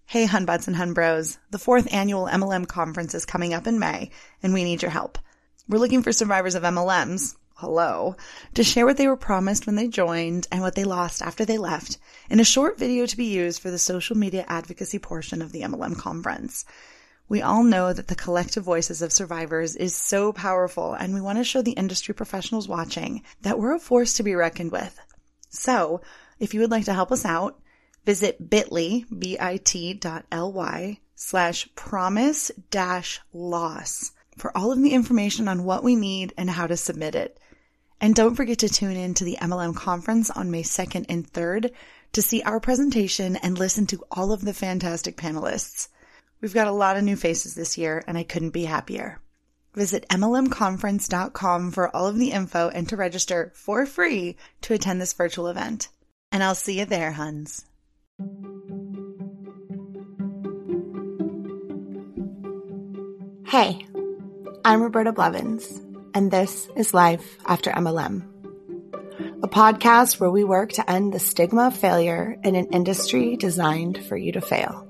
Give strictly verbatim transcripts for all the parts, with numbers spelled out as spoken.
Hey Hunbuds and Hunbros, the fourth annual M L M conference is coming up in May, and we need your help. We're looking for survivors of M L Ms, hello, to share what they were promised when they joined and what they lost after they left in a short video to be used for the social media advocacy portion of the M L M conference. We all know that the collective voices of survivors is so powerful, and we want to show the industry professionals watching that we're a force to be reckoned with. So, if you would like to help us out, visit bit.ly, bit.ly slash promise dash loss for all of the information on what we need and how to submit it. And don't forget to tune in to the M L M conference on May second and third to see our presentation and listen to all of the fantastic panelists. We've got a lot of new faces this year, and I couldn't be happier. Visit M L M conference dot com for all of the info and to register for free to attend this virtual event. And I'll see you there, Huns. Hey, I'm Roberta Blevins, and this is Life After M L M, a podcast where we work to end the stigma of failure in an industry designed for you to fail.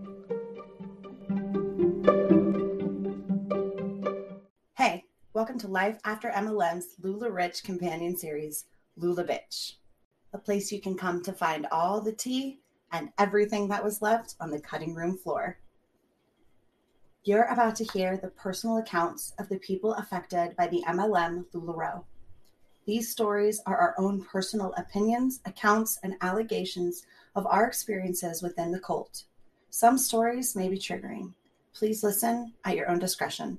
Hey, welcome to Life After M L M's Lula Rich companion series, Lula Bitch, a place you can come to find all the tea and everything that was left on the cutting room floor. You're about to hear the personal accounts of the people affected by the M L M LuLaRoe. These stories are our own personal opinions, accounts, and allegations of our experiences within the cult. Some stories may be triggering. Please listen at your own discretion.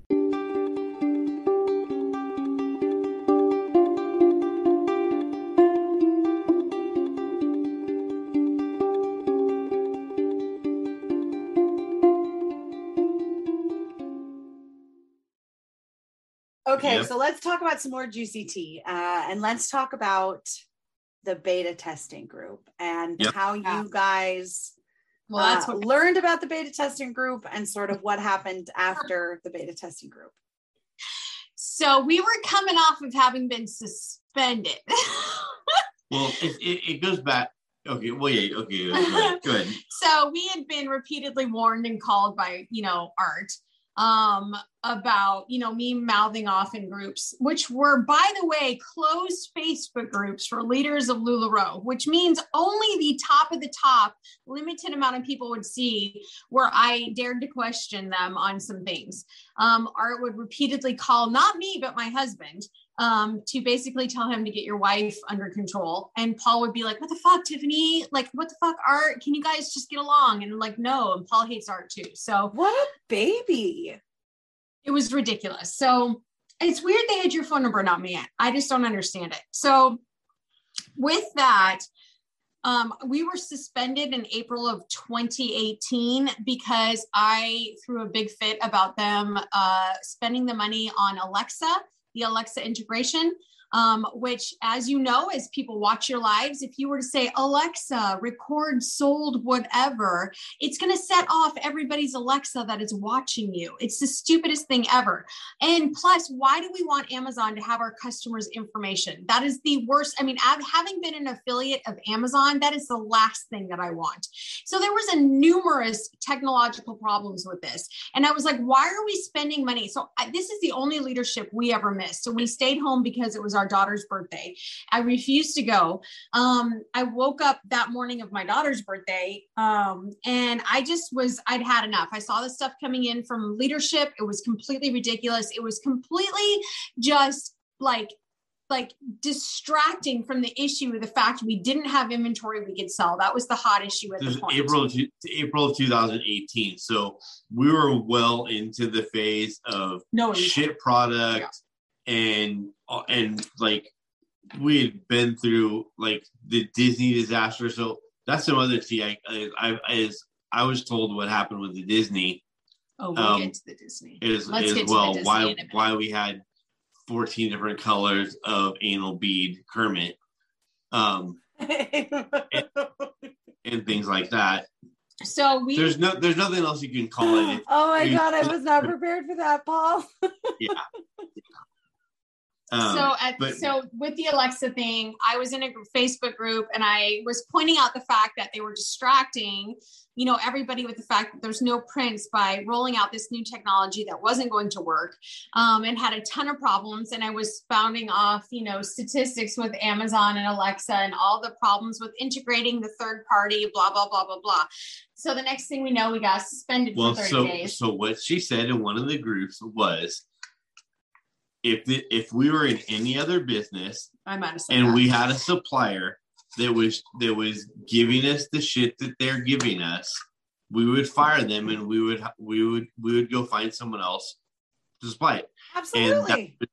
Okay, yep. So let's talk about some more juicy tea, uh, and let's talk about the beta testing group and yep. how you guys well, that's uh, what- learned about the beta testing group and sort of what happened after the beta testing group. So we were coming off of having been suspended. Well, it, it, it goes back. Okay, well, yeah, okay, go ahead. Go ahead. So we had been repeatedly warned and called by, you know, Art um, about, you know, me mouthing off in groups, which were, by the way, closed Facebook groups for leaders of LuLaRoe, which means only the top of the top, limited amount of people would see where I dared to question them on some things. Um, Art would repeatedly call, not me, but my husband, um, to basically tell him to get your wife under control. And Paul would be like, what the fuck, Tiffany? Like, what the fuck, Art? Can you guys just get along? And I'm like, no. And Paul hates Art too. So what a baby. It was ridiculous. So it's weird they had your phone number, not me. I just don't understand it. So with that, um, we were suspended in April of twenty eighteen because I threw a big fit about them uh, spending the money on Alexa, the Alexa integration, um, which, as you know, as people watch your lives, if you were to say, Alexa, record sold whatever, it's going to set off everybody's Alexa that is watching you. It's the stupidest thing ever. And plus, why do we want Amazon to have our customers' information? That is the worst. I mean, having been an affiliate of Amazon, that is the last thing that I want. So there was a numerous technological problems with this. And I was like, why are we spending money? So I, this is the only leadership we ever missed. So we stayed home because it was our daughter's birthday. I refused to go. Um, I woke up that morning of my daughter's birthday, um, and I just was, I'd had enough. I saw the stuff coming in from leadership. It was completely ridiculous. It was completely just like, like distracting from the issue of the fact we didn't have inventory we could sell. That was the hot issue at this the point. April to April of two thousand eighteen. So we were well into the phase of no shit product. Yeah. and and like we had been through like the Disney disaster. So that's some other tea. I I, I as I was told what happened with the Disney. Oh, we'll um, get to the Disney. Is, Let's is get well to the Disney why why we had fourteen different colors of anal bead Kermit, um, and, and things like that. So we there's no there's nothing else you can call it. Oh my god, I was not prepared for that, Paul. Yeah. Um, so, at, but, so with the Alexa thing, I was in a Facebook group and I was pointing out the fact that they were distracting, you know, everybody with the fact that there's no prints by rolling out this new technology that wasn't going to work, um, and had a ton of problems. And I was spouting off, you know, statistics with Amazon and Alexa and all the problems with integrating the third party, blah, blah, blah, blah, blah. So the next thing we know, we got suspended well, for thirty so, days. So what she said in one of the groups was, if the, if we were in any other business I might have said and that. we had a supplier that was that was giving us the shit that they're giving us, we would fire them and we would we would we would go find someone else to supply it. Absolutely. Was,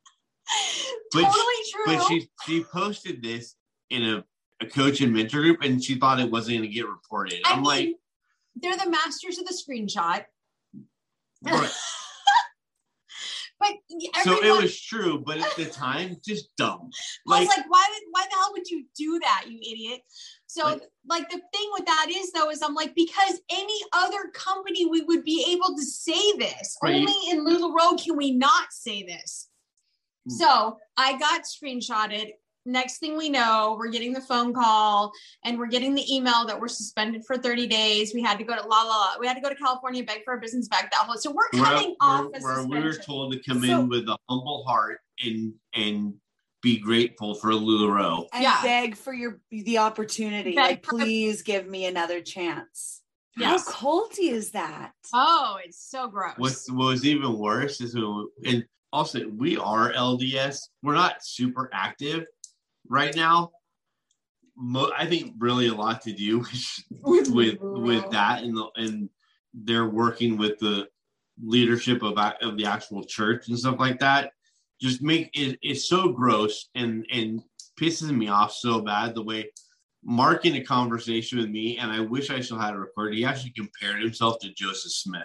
but totally she, true. But she she posted this in a, a coach and mentor group and she thought it wasn't going to get reported. I I'm mean, like, they're the masters of the screenshot. Right. But everyone, so it was true, but at the time, just dumb. Like, I was like, why would, why the hell would you do that, you idiot? So, like, like the thing with that is, though, is I'm like, because any other company, we would be able to say this. Right. Only in LuLaRoe can we not say this. Mm. So I got screenshotted. Next thing we know, we're getting the phone call and we're getting the email that we're suspended for thirty days. We had to go to la la la. We had to go to California, beg for our business back. That whole so we're coming we're, off. We're, a we were told to come so, in with a humble heart and and be grateful for LuLaRoe. And yeah. beg for your the opportunity. Beg like, please give me another chance. Yes. How culty is that? Oh, it's so gross. What, what was even worse is when, and also we are L D S. We're not super active right now. Mo- I think really a lot to do with with, with that, and the, and they're working with the leadership of of the actual church and stuff like that. Just make it it's so gross and and pisses me off so bad the way Mark in a conversation with me, and I wish I still had it recorded. He actually compared himself to Joseph Smith,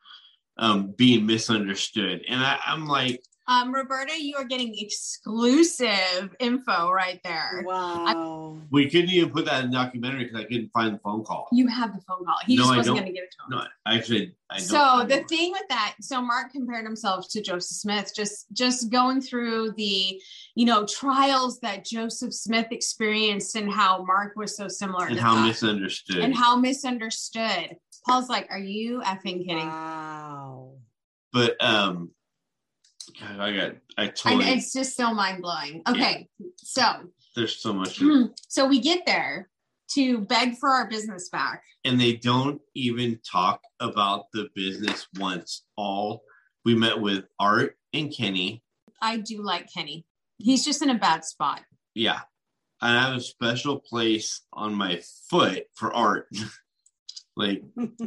um, being misunderstood, and I, I'm like. Um, Roberta, you are getting exclusive info right there. Wow. I, we couldn't even put that in the documentary because I couldn't find the phone call. You have the phone call. He no, just wasn't going to give it to him. No, actually, I don't. So the thing with that, so Mark compared himself to Joseph Smith, just, just going through the, you know, trials that Joseph Smith experienced and how Mark was so similar. And to how that. misunderstood. And how misunderstood. Paul's like, are you effing kidding? Wow. But, um, God, I got, I totally. And it's just so mind blowing. Okay, yeah. So there's so much. So we get there to beg for our business back, and they don't even talk about the business once. All we met with Art and Kenny. I do like Kenny. He's just in a bad spot. Yeah, I have a special place on my foot for Art. Like,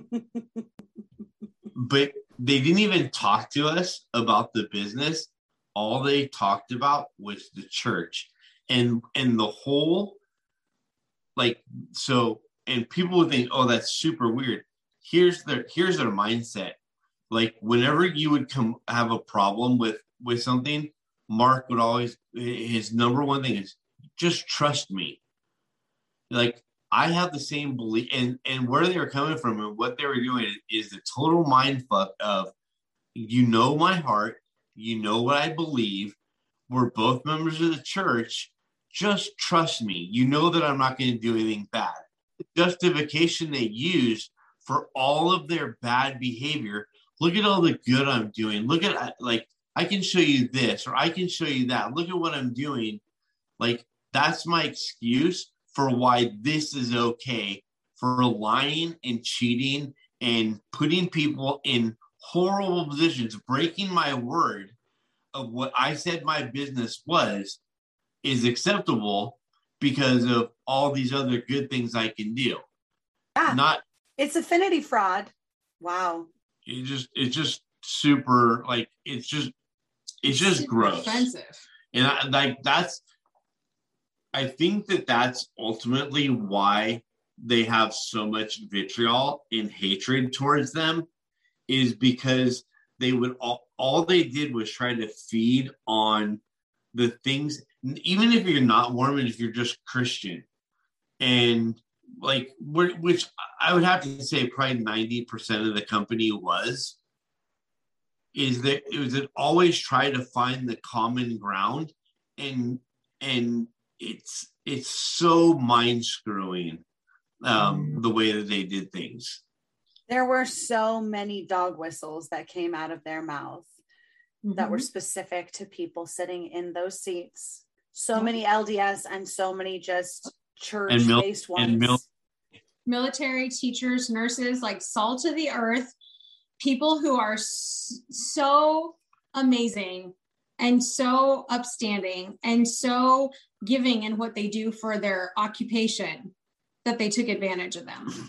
but. They didn't even talk to us about the business. All they talked about was the church and and the whole, like, so, and people would think, oh, that's super weird. Here's their here's their mindset. Like, whenever you would come have a problem with with something, Mark would always, his number one thing is just trust me. Like, I have the same belief, and, and where they were coming from and what they were doing is the total mind fuck of, you know my heart, you know what I believe, we're both members of the church, just trust me. You know that I'm not going to do anything bad. The justification they used for all of their bad behavior, look at all the good I'm doing. Look at, like, I can show you this, or I can show you that. Look at what I'm doing. Like, that's my excuse for why this is okay, for lying and cheating and putting people in horrible positions, breaking my word of what I said my business was is acceptable because of all these other good things I can do. Yeah, Not it's affinity fraud. Wow. It just it's just super, like, it's just it's just super gross. Offensive. And I, like that's I think that that's ultimately why they have so much vitriol and hatred towards them, is because they would all, all they did was try to feed on the things, even if you're not Mormon, if you're just Christian. And like, which I would have to say probably ninety percent of the company was. is that it was that always try to find the common ground, and and it's it's so mind screwing um, the way that they did things. There were so many dog whistles that came out of their mouth mm-hmm. that were specific to people sitting in those seats. So mm-hmm. many L D S and so many just church-based mil- ones. Mil- Military, teachers, nurses, like salt of the earth, people who are s- so amazing and so upstanding and so giving in what they do for their occupation that they took advantage of them.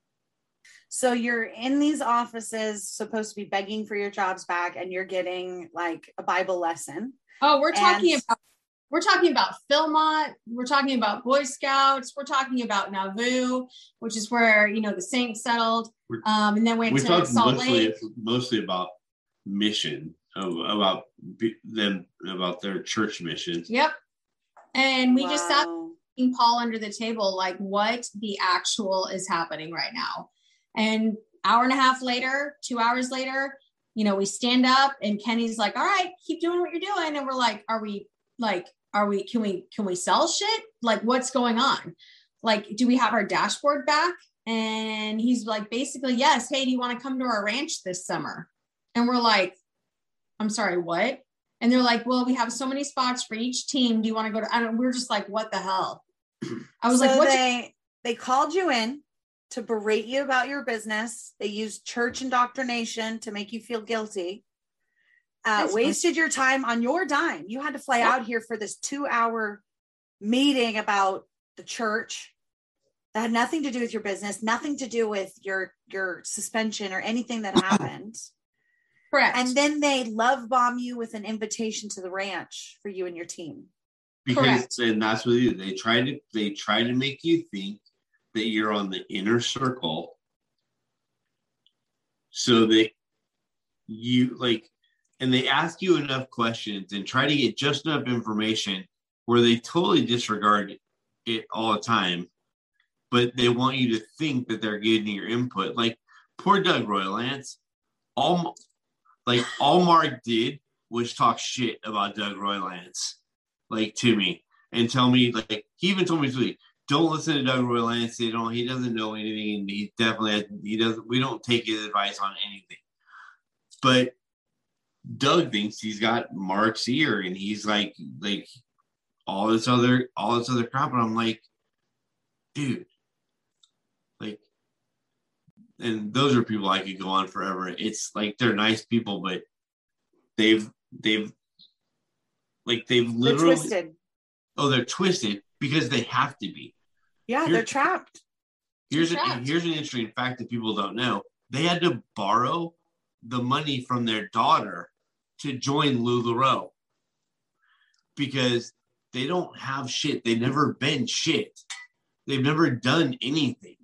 So you're in these offices supposed to be begging for your jobs back, and you're getting like a Bible lesson. Oh, we're talking and- about We're talking about Philmont. We're talking about Boy Scouts. We're talking about Nauvoo, which is where, you know, the Saints settled. Um, and then went we to talked Salt mostly, Lake. Mostly about mission, about them, about their church mission. Yep. And we wow. just sat Paul under the table, like what the actual is happening right now. And hour and a half later, two hours later, you know, we stand up and Kenny's like, all right, keep doing what you're doing. And we're like, are we like, Are we, can we, can we sell shit? Like, what's going on? Like, do we have our dashboard back? And he's like, basically, yes. Hey, do you want to come to our ranch this summer? And we're like, I'm sorry, what? And they're like, well, we have so many spots for each team. Do you want to go to, I don't, we're just like, what the hell? I was so like, what? They, they called you in to berate you about your business. They used church indoctrination to make you feel guilty. Uh, wasted your time on your dime. You had to fly yeah. out here for this two hour meeting about the church that had nothing to do with your business, nothing to do with your, your suspension or anything that happened. Correct. And then they love bomb you with an invitation to the ranch for you and your team. Because, Correct. And that's what they do. They try to, they try to make you think that you're on the inner circle. So that you like, and they ask you enough questions and try to get just enough information where they totally disregard it all the time, but they want you to think that they're getting your input. Like poor Doug Roylance, all like all Mark did was talk shit about Doug Roylance, like to me, and tell me like he even told me to leave. Don't listen to Doug Roylance. They don't. He doesn't know anything. And he definitely he doesn't. We don't take his advice on anything, but Doug thinks he's got Mark's ear, and he's like, like all this other, all this other crap. And I'm like, dude, like, and those are people I could go on forever. It's like they're nice people, but they've, they've, like they've literally, they're twisted. Oh, they're twisted because they have to be. Yeah, here's, they're trapped. Here's they're a, trapped. here's an interesting fact that people don't know. They had to borrow the money from their daughter to join LuLaRoe because they don't have shit. They've never been shit. They've never done anything.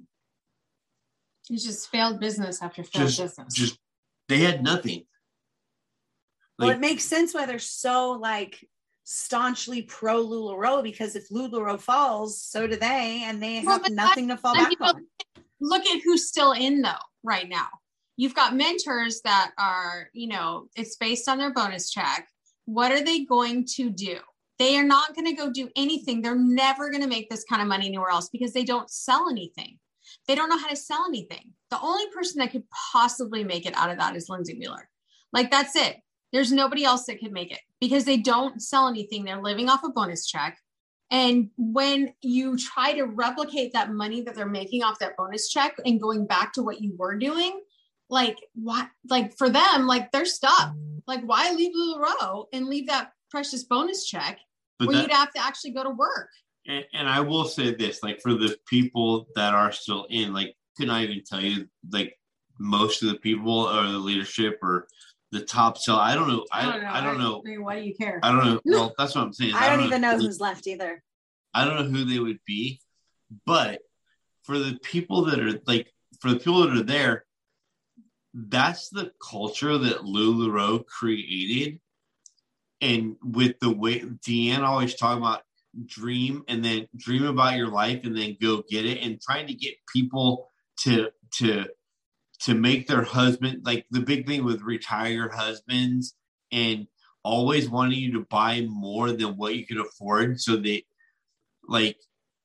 It's just failed business after failed just, business. Just they had nothing. Like, well, it makes sense why they're so like staunchly pro LuLaRoe, because if LuLaRoe falls, so do they, and they well, have nothing that, to fall back you know, on. Look at who's still in though right now. You've got mentors that are, you know, it's based on their bonus check. What are they going to do? They are not going to go do anything. They're never going to make this kind of money anywhere else because they don't sell anything. They don't know how to sell anything. The only person that could possibly make it out of that is Lindsay Wheeler. Like, that's it. There's nobody else that could make it because they don't sell anything. They're living off a bonus check. And when you try to replicate that money that they're making off that bonus check and going back to what you were doing, like what, like for them, like they're stuck. Like why leave LuLaRoe and leave that precious bonus check but where that, you'd have to actually go to work? And, and I will say this, like for the people that are still in, like, can I even tell you, like most of the people or the leadership or the top sell, I don't know. I, I don't know. I don't know. I mean, why do you care? I don't know. Well, that's what I'm saying. I, I don't, don't even know, know who's left either. I don't know who they would be, but for the people that are like, for the people that are there, that's the culture that LuLaRoe created. And with the way Deanne always talk about dream and then dream about your life and then go get it, and trying to get people to to to make their husband, like the big thing with retired husbands and always wanting you to buy more than what you could afford. So they like,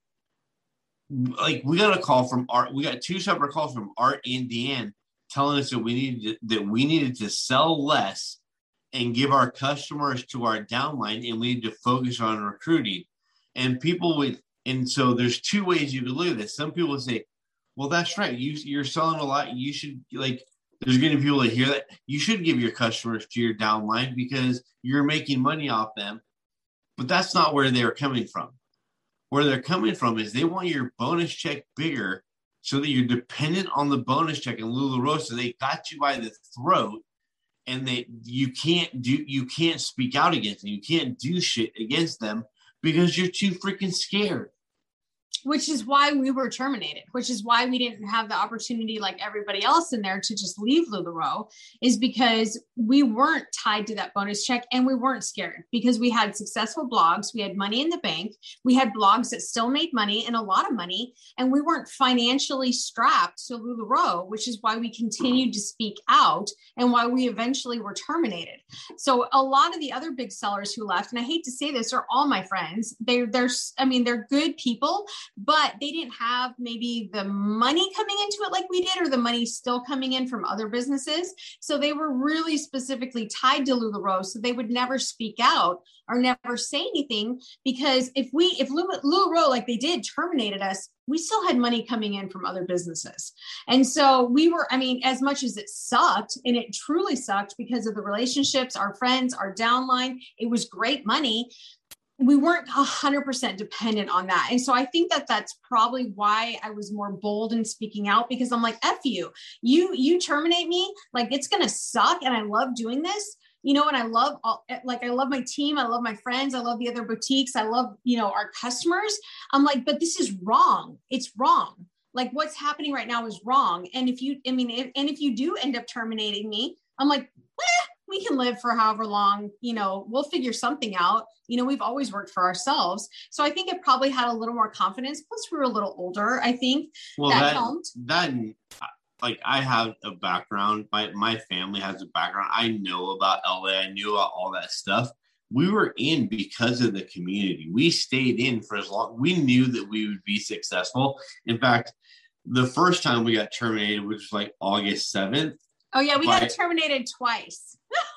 like we got a call from Art. We got two separate calls from Art and Deanne telling us that we needed to, that we needed to sell less and give our customers to our downline, and we need to focus on recruiting. And people would, and so there's two ways you could look at this. Some people would say, well, that's right. You, you're selling a lot. You should, like, there's going to be people that hear that. You should give your customers to your downline because you're making money off them. But that's not where they're coming from. Where they're coming from is they want your bonus check bigger so that you're dependent on the bonus check in LuLaRoe. So they got you by the throat, and they you can't do you can't speak out against them. You can't do shit against them because you're too freaking scared. Which is why we were terminated, which is why we didn't have the opportunity like everybody else in there to just leave LuLaRoe, is because we weren't tied to that bonus check and we weren't scared because we had successful blogs. We had money in the bank. We had blogs that still made money and a lot of money, and we weren't financially strapped to LuLaRoe, which is why we continued to speak out and why we eventually were terminated. So a lot of the other big sellers who left, and I hate to say this, are all my friends. They're, they're, I mean, they're good people, but they didn't have maybe the money coming into it like we did, or the money still coming in from other businesses. So they were really specifically tied to LuLaRoe. So they would never speak out or never say anything, because if we, if LuLaRoe, like they did, terminated us, we still had money coming in from other businesses. And so we were, I mean, as much as it sucked, and it truly sucked because of the relationships, our friends, our downline, it was great money. We weren't a hundred percent dependent on that. And so I think that that's probably why I was more bold in speaking out, because I'm like, F you, you, you terminate me. Like, it's going to suck. And I love doing this, you know, and I love, all, like, I love my team. I love my friends. I love the other boutiques. I love, you know, our customers. I'm like, but this is wrong. It's wrong. Like, what's happening right now is wrong. And if you, I mean, if, and if you do end up terminating me, I'm like, eh, we can live for however long, you know, we'll figure something out. You know, we've always worked for ourselves. So I think it probably had a little more confidence. Plus we were a little older, I think. Well, that, that helped. That, like, I have a background, my, my family has a background. I know about L A. I knew about all that stuff. We were in because of the community. We stayed in for as long. We knew that we would be successful. In fact, the first time we got terminated, which was like August seventh. Oh yeah, we by, got terminated twice.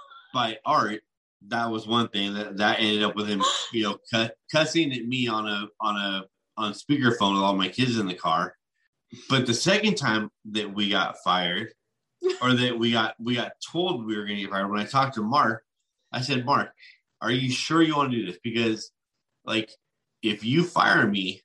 By Art. That was one thing that, that ended up with him, you know, cu- cussing at me on a on a on speakerphone with all my kids in the car. But the second time that we got fired, or that we got we got told we were going to get fired, when I talked to Mark, I said, Mark, are you sure you want to do this? Because, like, if you fire me,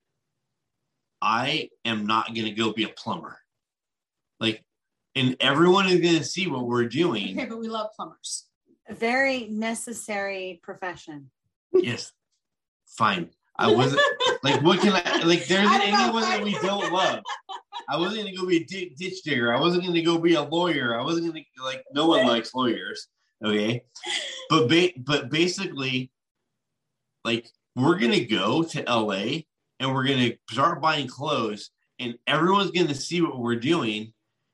I am not going to go be a plumber. Like, and everyone is going to see what we're doing. Okay, but we love plumbers. A very necessary profession. Yes. Fine. I wasn't like, what can I, like, there isn't anyone that we don't love. I wasn't going to go be a d- ditch digger. I wasn't going to go be a lawyer. I wasn't going to, like, no one likes lawyers. Okay. But, ba- but basically, like, we're going to go to L A and we're going to start buying clothes, and everyone's going to see what we're doing.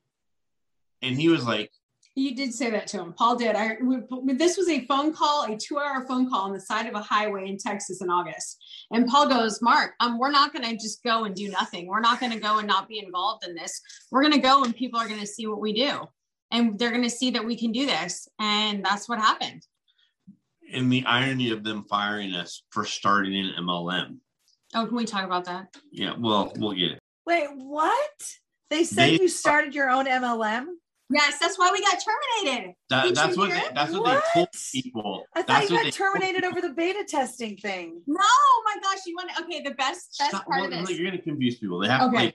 And he was like, you did say that to him. Paul did. I, we, this was a phone call, a two hour phone call on the side of a highway in Texas in August. And Paul goes, Mark, um, we're not going to just go and do nothing. We're not going to go and not be involved in this. We're going to go and people are going to see what we do. And they're going to see that we can do this. And that's what happened. And the irony of them firing us for starting an M L M. Oh, can we talk about that? Yeah, well, we'll get it. Wait, what? They said they, you started your own M L M? Yes, that's why we got terminated. That, that's what they, that's what, what they told people. I thought that's you got terminated over the beta testing thing. No, my gosh, you want to, okay, the best best Stop, part well, of this. You're going to confuse people. They have okay. like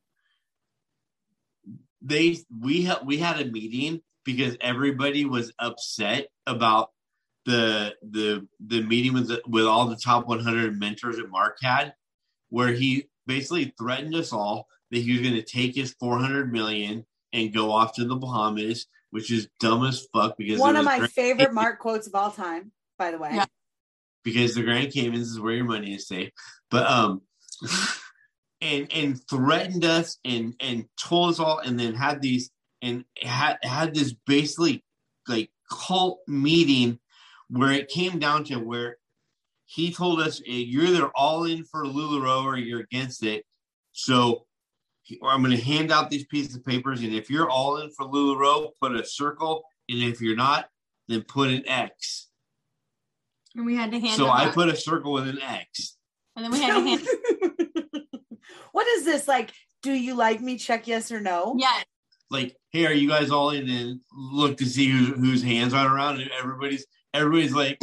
they we had we had a meeting because everybody was upset about the the the meeting with the, with all the top one hundred mentors that Mark had, where he basically threatened us all that he was going to take his four hundred million and go off to the Bahamas, which is dumb as fuck. Because one of my Grand favorite Caymans. Mark quotes of all time, by the way. Yeah. Because the Grand Caymans is where your money is safe. But um, and and threatened us and and told us all, and then had these and had had this basically like cult meeting where it came down to where he told us you're either all in for LuLaRoe or you're against it. So I'm going to hand out these pieces of papers, and if you're all in for LuLaRoe, put a circle, and if you're not, then put an X. And we had to hand. So I put a circle with an X. And then we had to hand. What is this like? Do you like me? Check yes or no. Yeah. Like, hey, are you guys all in? And look to see who's whose hands are around, and everybody's everybody's like.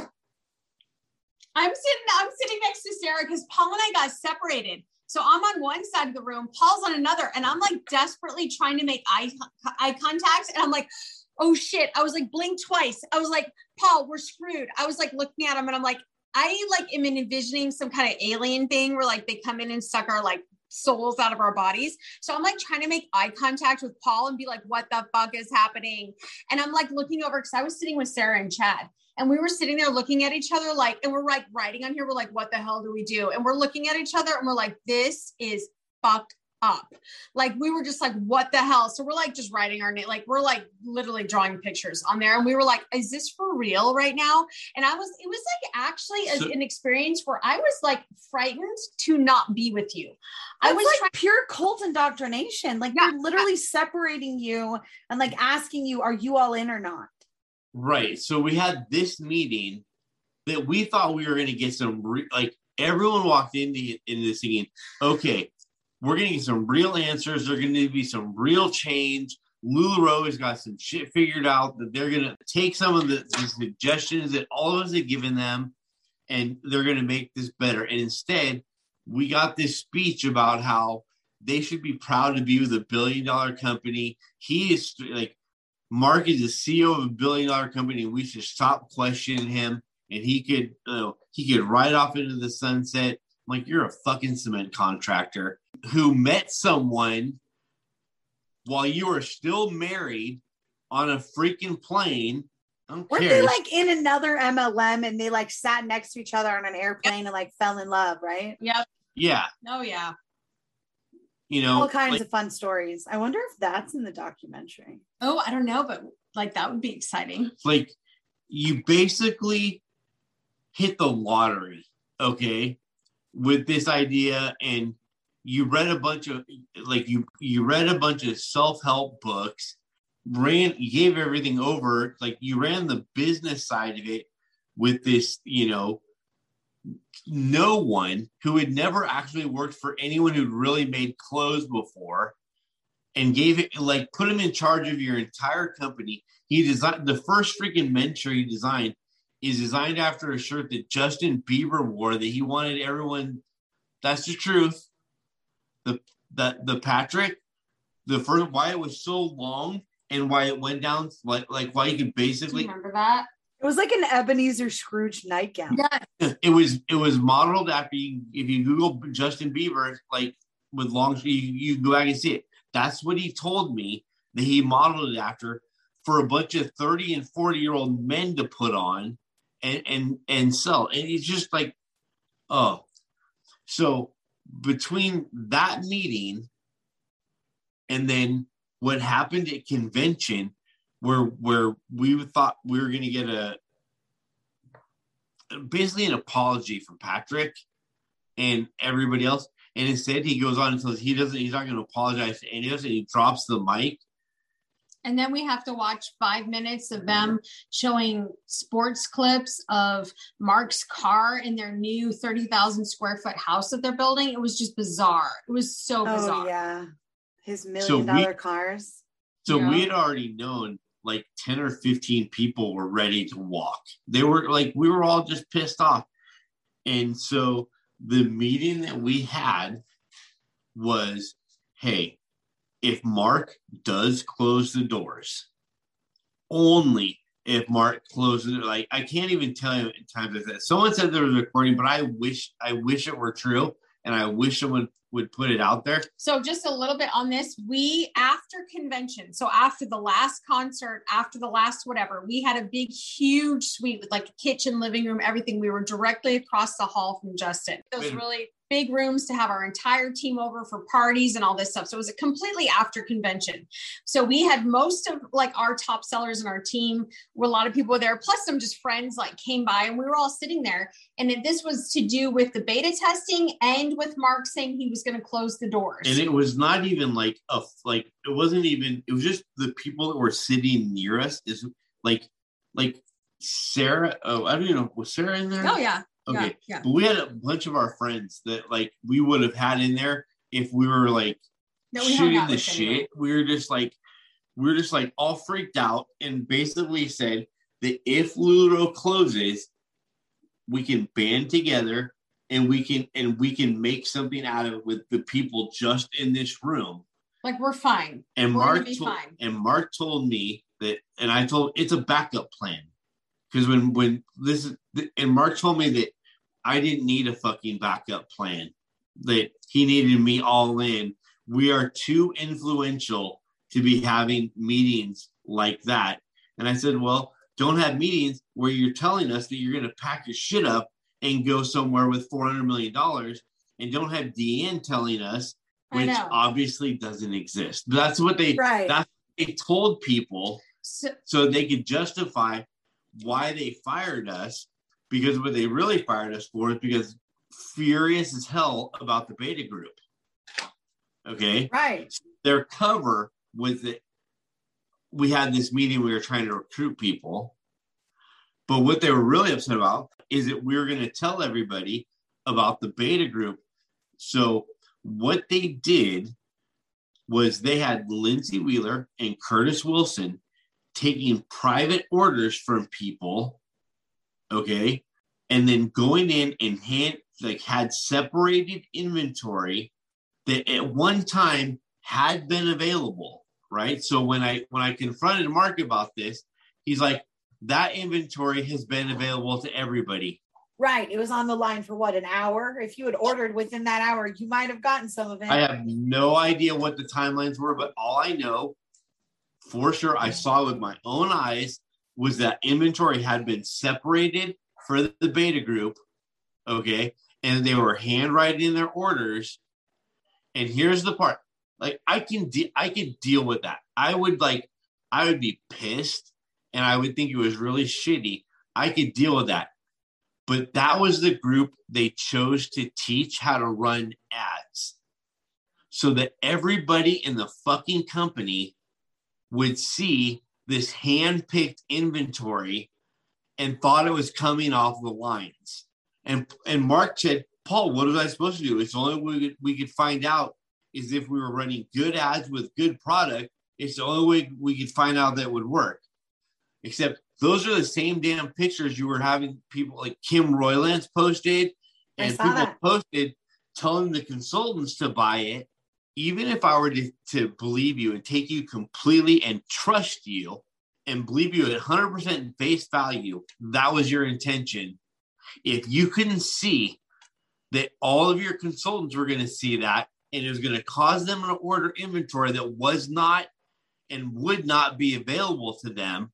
I'm sitting. I'm sitting next to Sarah because Paul and I got separated. So I'm on one side of the room, Paul's on another, and I'm like desperately trying to make eye, eye contact. And I'm like, oh shit. I was like, blink twice. I was like, Paul, we're screwed. I was like looking at him and I'm like, I like am envisioning some kind of alien thing where like they come in and suck our like souls out of our bodies. So I'm like trying to make eye contact with Paul and be like, what the fuck is happening? And I'm like looking over because I was sitting with Sarah and Chad. And we were sitting there looking at each other like, and we're like writing on here. We're like, what the hell do we do? And we're looking at each other and we're like, this is fucked up. Like, we were just like, what the hell? So we're like, just writing our name. Like, we're like literally drawing pictures on there. And we were like, is this for real right now? And I was, it was like actually a, so, an experience where I was like frightened to not be with you. I was like trying- pure cult indoctrination. Like yeah, they're literally yeah. separating you and like asking you, are you all in or not? Right. So we had this meeting that we thought we were going to get some, re- like everyone walked into, into this thinking, okay, we're going to get some real answers. There's going to be some real change. LuLaRoe has got some shit figured out that they're going to take some of the, the suggestions that all of us have given them and they're going to make this better. And instead, we got this speech about how they should be proud to be with a billion dollar company. He is like, Mark is the C E O of a billion dollar company, and we should stop questioning him. And he could, you know, he could ride off into the sunset. I'm like, you're a fucking cement contractor who met someone while you were still married on a freaking plane. Weren't they like in another M L M and they like sat next to each other on an airplane and like fell in love, right? Yep. Yeah. Oh yeah. You know, all kinds like, of fun stories. I wonder if that's in the documentary. Oh, I don't know, but like that would be exciting. Like you basically hit the lottery, okay, with this idea, and you read a bunch of like you you read a bunch of self-help books, ran you gave everything over, like you ran the business side of it with this, you know, no one who had never actually worked for anyone who'd really made clothes before, and gave it like put him in charge of your entire company. He designed the first freaking men's shirt he designed is designed after a shirt that Justin Bieber wore that he wanted everyone. That's the truth. The that the Patrick, the first why it was so long and why it went down like like why you could basically. Do you remember that? It was like an Ebenezer Scrooge nightgown. Yeah. It was it was modeled after you, if you Google Justin Bieber, like with long, you, you go back and see it. That's what he told me that he modeled it after for a bunch of thirty and forty year old men to put on and, and, and sell. And it's just like, oh, so between that meeting and then what happened at convention, where where we thought we were going to get a basically an apology from Patrick and everybody else, and instead he goes on and says he doesn't he's not going to apologize to any of us, and he drops the mic. And then we have to watch five minutes of them showing sports clips of Mark's car in their new thirty thousand square foot house that they're building. It was just bizarre. It was so bizarre. Oh yeah, his million so dollar we, cars. So yeah. we had already known like ten or fifteen people were ready to walk. They were like, we were all just pissed off. And so the meeting that we had was, hey, if Mark does close the doors, only if Mark closes it, like I can't even tell you in times like that. Someone said there was a recording, but I wish I wish it were true, and I wish someone would put it out there. So just a little bit on this, we, after convention, so after the last concert, after the last whatever, we had a big, huge suite with like a kitchen, living room, everything. We were directly across the hall from Justin. It was really, big rooms to have our entire team over for parties and all this stuff. So it was a completely after convention. So we had most of like our top sellers in our team were a lot of people there, plus some just friends like came by, and we were all sitting there. And this was to do with the beta testing and with Mark saying he was going to close the doors. And it was not even like a, like, it wasn't even, it was just the people that were sitting near us is like, like Sarah. Oh, I don't even know. Was Sarah in there? Oh yeah. Okay. Yeah, yeah. But we had a bunch of our friends that like we would have had in there if we were like no, we shooting the shit. Anyway. We were just like, we were just like all freaked out and basically said that if LuLaRoe closes, we can band together and we can, and we can make something out of it with the people just in this room. Like we're fine. And we're Mark, told, fine. and Mark told me that, and I told, it's a backup plan. Because when, when this is, and Mark told me that I didn't need a fucking backup plan, that he needed me all in. We are too influential to be having meetings like that. And I said, well, don't have meetings where you're telling us that you're going to pack your shit up and go somewhere with four hundred million dollars, and don't have Deanne telling us, which obviously doesn't exist. That's what they, right. that's what they told people so, so they could justify why they fired us. Because what they really fired us for is because furious as hell about the beta group. Okay. Right. Their cover was that we had this meeting, we were trying to recruit people. But what they were really upset about is that we were going to tell everybody about the beta group. So what they did was they had Lindsay Wheeler and Curtis Wilson taking private orders from people. Okay. And then going in and hand like had separated inventory that at one time had been available. Right. So when I, when I confronted Mark about this, he's like, that inventory has been available to everybody. Right. It was on the line for what, an hour? If you had ordered within that hour, you might have gotten some of it. I have no idea what the timelines were, but all I know for sure I saw with my own eyes was that inventory had been separated for the beta group, okay, and they were handwriting their orders. And here's the part: like I can, de- I could deal with that. I would like, I would be pissed, and I would think it was really shitty. I could deal with that, but that was the group they chose to teach how to run ads, so that everybody in the fucking company would see this hand-picked inventory and thought it was coming off the lines. And and Mark said, Paul, what was I supposed to do? It's the only way we could, we could find out is if we were running good ads with good product. It's the only way we could find out that would work. Except those are the same damn pictures you were having people like Kim Roylance posted and people that. posted telling the consultants to buy it. Even if I were to, to believe you and take you completely and trust you and believe you at one hundred percent face value, that was your intention. If you couldn't see that all of your consultants were going to see that and it was going to cause them to order inventory that was not and would not be available to them,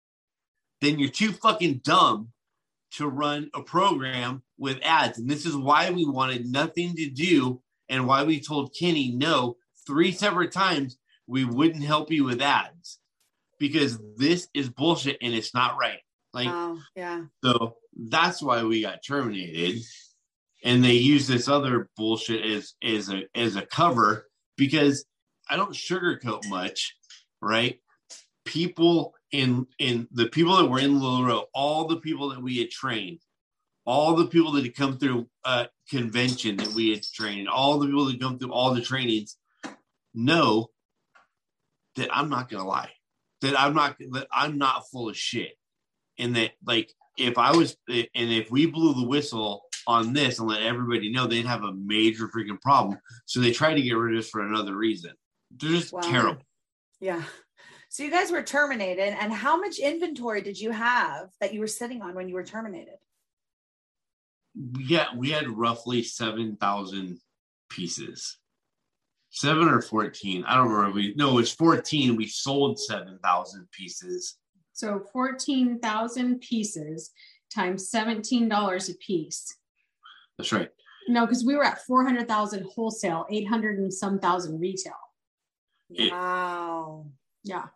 then you're too fucking dumb to run a program with ads. And this is why we wanted nothing to do and why we told Kenny no three separate times we wouldn't help you with ads, because this is bullshit and it's not right. Like, oh, yeah. So that's why we got terminated, and they use this other bullshit as as a as a cover, because I don't sugarcoat much, right? People in in the people that were in LuLaRoe, all the people that we had trained, all the people that had come through a convention that we had trained, all the people that come through all the trainings know that I'm not going to lie, that I'm not, that I'm not full of shit. And that like, if I was, and if we blew the whistle on this and let everybody know, they'd have a major freaking problem. So they tried to get rid of us for another reason. They're just wow. terrible. Yeah. So you guys were terminated, and how much inventory did you have that you were sitting on when you were terminated? Yeah, we had roughly seven thousand pieces. Seven or fourteen. I don't remember. We No, it was fourteen. We sold seven thousand pieces. So fourteen thousand pieces times seventeen dollars a piece. That's right. No, because we were at four hundred thousand wholesale, eight hundred and some thousand retail. Wow. Yeah.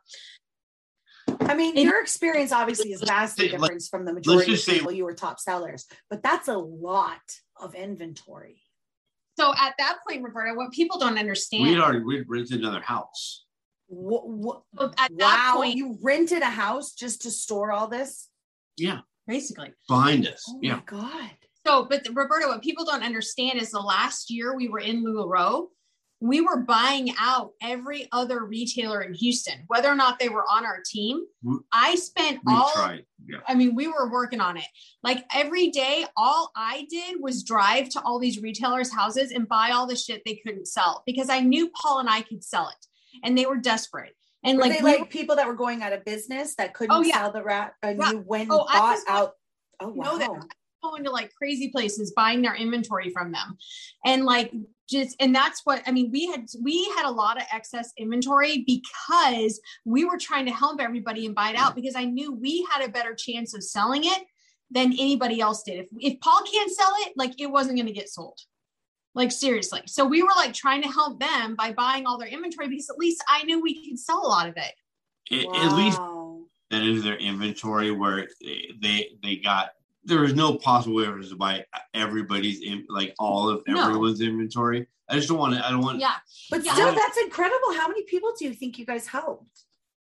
I mean, it, your experience obviously is vastly different like, from the majority of people. Say, you were top sellers, but that's a lot of inventory. So at that point, Roberta, what people don't understand. We had already we rented another house. What, what, at wow, that point, you rented a house just to store all this? Yeah. Basically. Behind us. Oh yeah. my God. So, but the, Roberta, what people don't understand is the last year we were in LuLaRoe, we were buying out every other retailer in Houston, whether or not they were on our team. We, I spent we all, tried. Yeah. I mean, we were working on it. Like every day, all I did was drive to all these retailers' houses and buy all the shit they couldn't sell because I knew Paul and I could sell it and they were desperate. And were like, they we like were, people that were going out of business that couldn't oh, yeah. sell the rat and yeah. you went and oh, bought out. Oh, wow. That. Going to like crazy places, buying their inventory from them. And like, just, and that's what, I mean, we had, we had a lot of excess inventory because we were trying to help everybody and buy it out because I knew we had a better chance of selling it than anybody else did. If, if Paul can't sell it, like it wasn't going to get sold. Like seriously. So we were like trying to help them by buying all their inventory because at least I knew we could sell a lot of it. it wow. At least that is their inventory where they, they got, there was no possible way to buy everybody's in, like all of everyone's no. inventory. I just don't want to, I don't want Yeah. But yeah. still, that's incredible. How many people do you think you guys helped?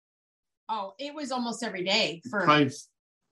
Oh, it was almost every day for, probably, it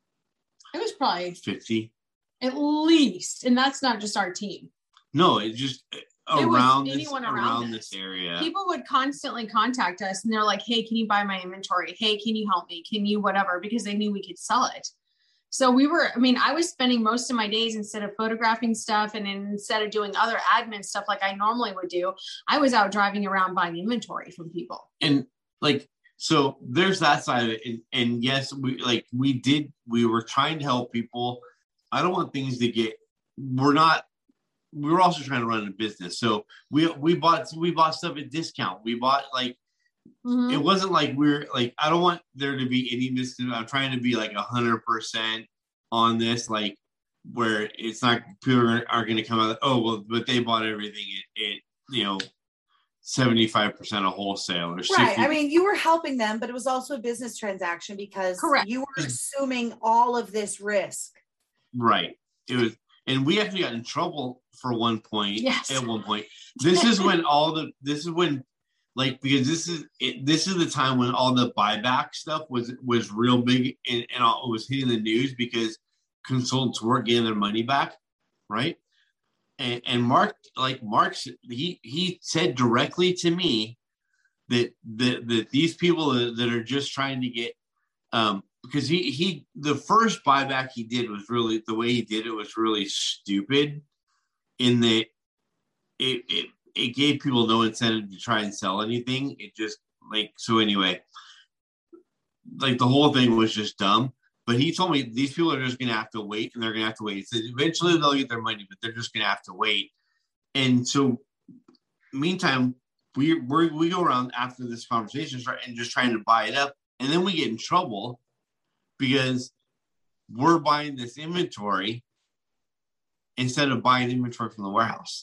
was probably fifty at least. And that's not just our team. No, it's just around, it this, around, around this area. People would constantly contact us and they're like, hey, can you buy my inventory? Hey, can you help me? Can you whatever? Because they knew we could sell it. So we were, I mean, I was spending most of my days instead of photographing stuff and instead of doing other admin stuff like I normally would do, I was out driving around buying inventory from people. And like, so there's that side of it. And, and yes, we like, we did, we were trying to help people. I don't want things to get, we're not, we were also trying to run a business. So we, we bought, we bought stuff at discount. We bought like, Mm-hmm. It wasn't like we're like, I don't want there to be any mis- I'm trying to be like a hundred percent on this, like where it's not, people are, are going to come out, like, oh, well, but they bought everything at, at you know, seventy-five percent of wholesale or sixty Right. I mean, you were helping them, but it was also a business transaction because Correct. You were assuming all of this risk. Right. It was, and we actually got in trouble for one point. Yes. At one point. This is when all the, this is when, Like, because this is it, this is the time when all the buyback stuff was was real big and, and it was hitting the news because consultants weren't getting their money back, right? And, and Mark, like Mark's, he he said directly to me that that, that these people that are just trying to get, um, because he he the first buyback he did was really, the way he did it was really stupid, in that it it. It gave people no incentive to try and sell anything. It just like, so anyway, like the whole thing was just dumb, but he told me these people are just going to have to wait and they're going to have to wait. He said eventually they'll get their money, but they're just going to have to wait. And so meantime, we we we go around after this conversation and just trying to buy it up. And then we get in trouble because we're buying this inventory instead of buying inventory from the warehouse.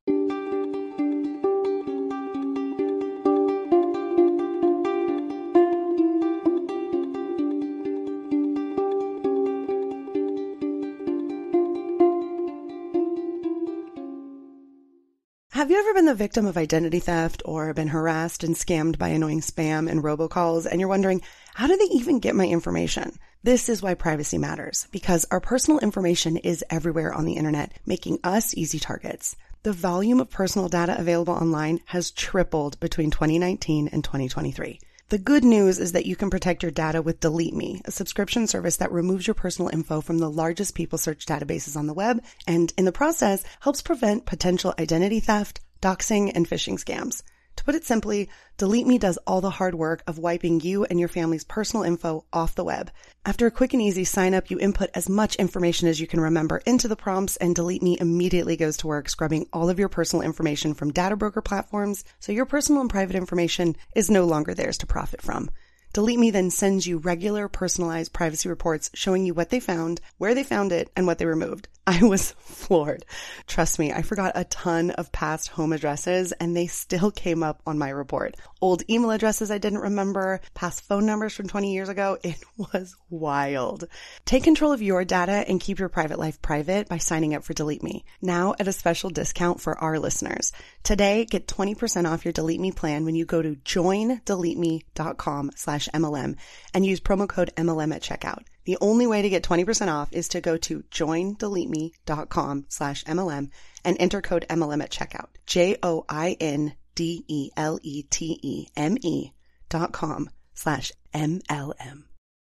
Have you ever been the victim of identity theft or been harassed and scammed by annoying spam and robocalls and you're wondering, how do they even get my information? This is why privacy matters, because our personal information is everywhere on the internet, making us easy targets. The volume of personal data available online has tripled between twenty nineteen and twenty twenty-three. The good news is that you can protect your data with Delete Me, a subscription service that removes your personal info from the largest people search databases on the web and, in the process, helps prevent potential identity theft, doxing, and phishing scams. To put it simply, Delete Me does all the hard work of wiping you and your family's personal info off the web. After a quick and easy sign up, you input as much information as you can remember into the prompts, and Delete Me immediately goes to work scrubbing all of your personal information from data broker platforms, so your personal and private information is no longer theirs to profit from. Delete Me then sends you regular personalized privacy reports showing you what they found, where they found it, and what they removed. I was floored. Trust me, I forgot a ton of past home addresses and they still came up on my report. Old email addresses I didn't remember, past phone numbers from twenty years ago. It was wild. Take control of your data and keep your private life private by signing up for Delete Me. Now at a special discount for our listeners. Today, get twenty percent off your Delete Me plan when you go to join delete me dot com slash M L M and use promo code M L M at checkout. The only way to get twenty percent off is to go to join delete me dot com slash M L M and enter code M L M at checkout. J O I N D E L E T E M E dot com slash M L M.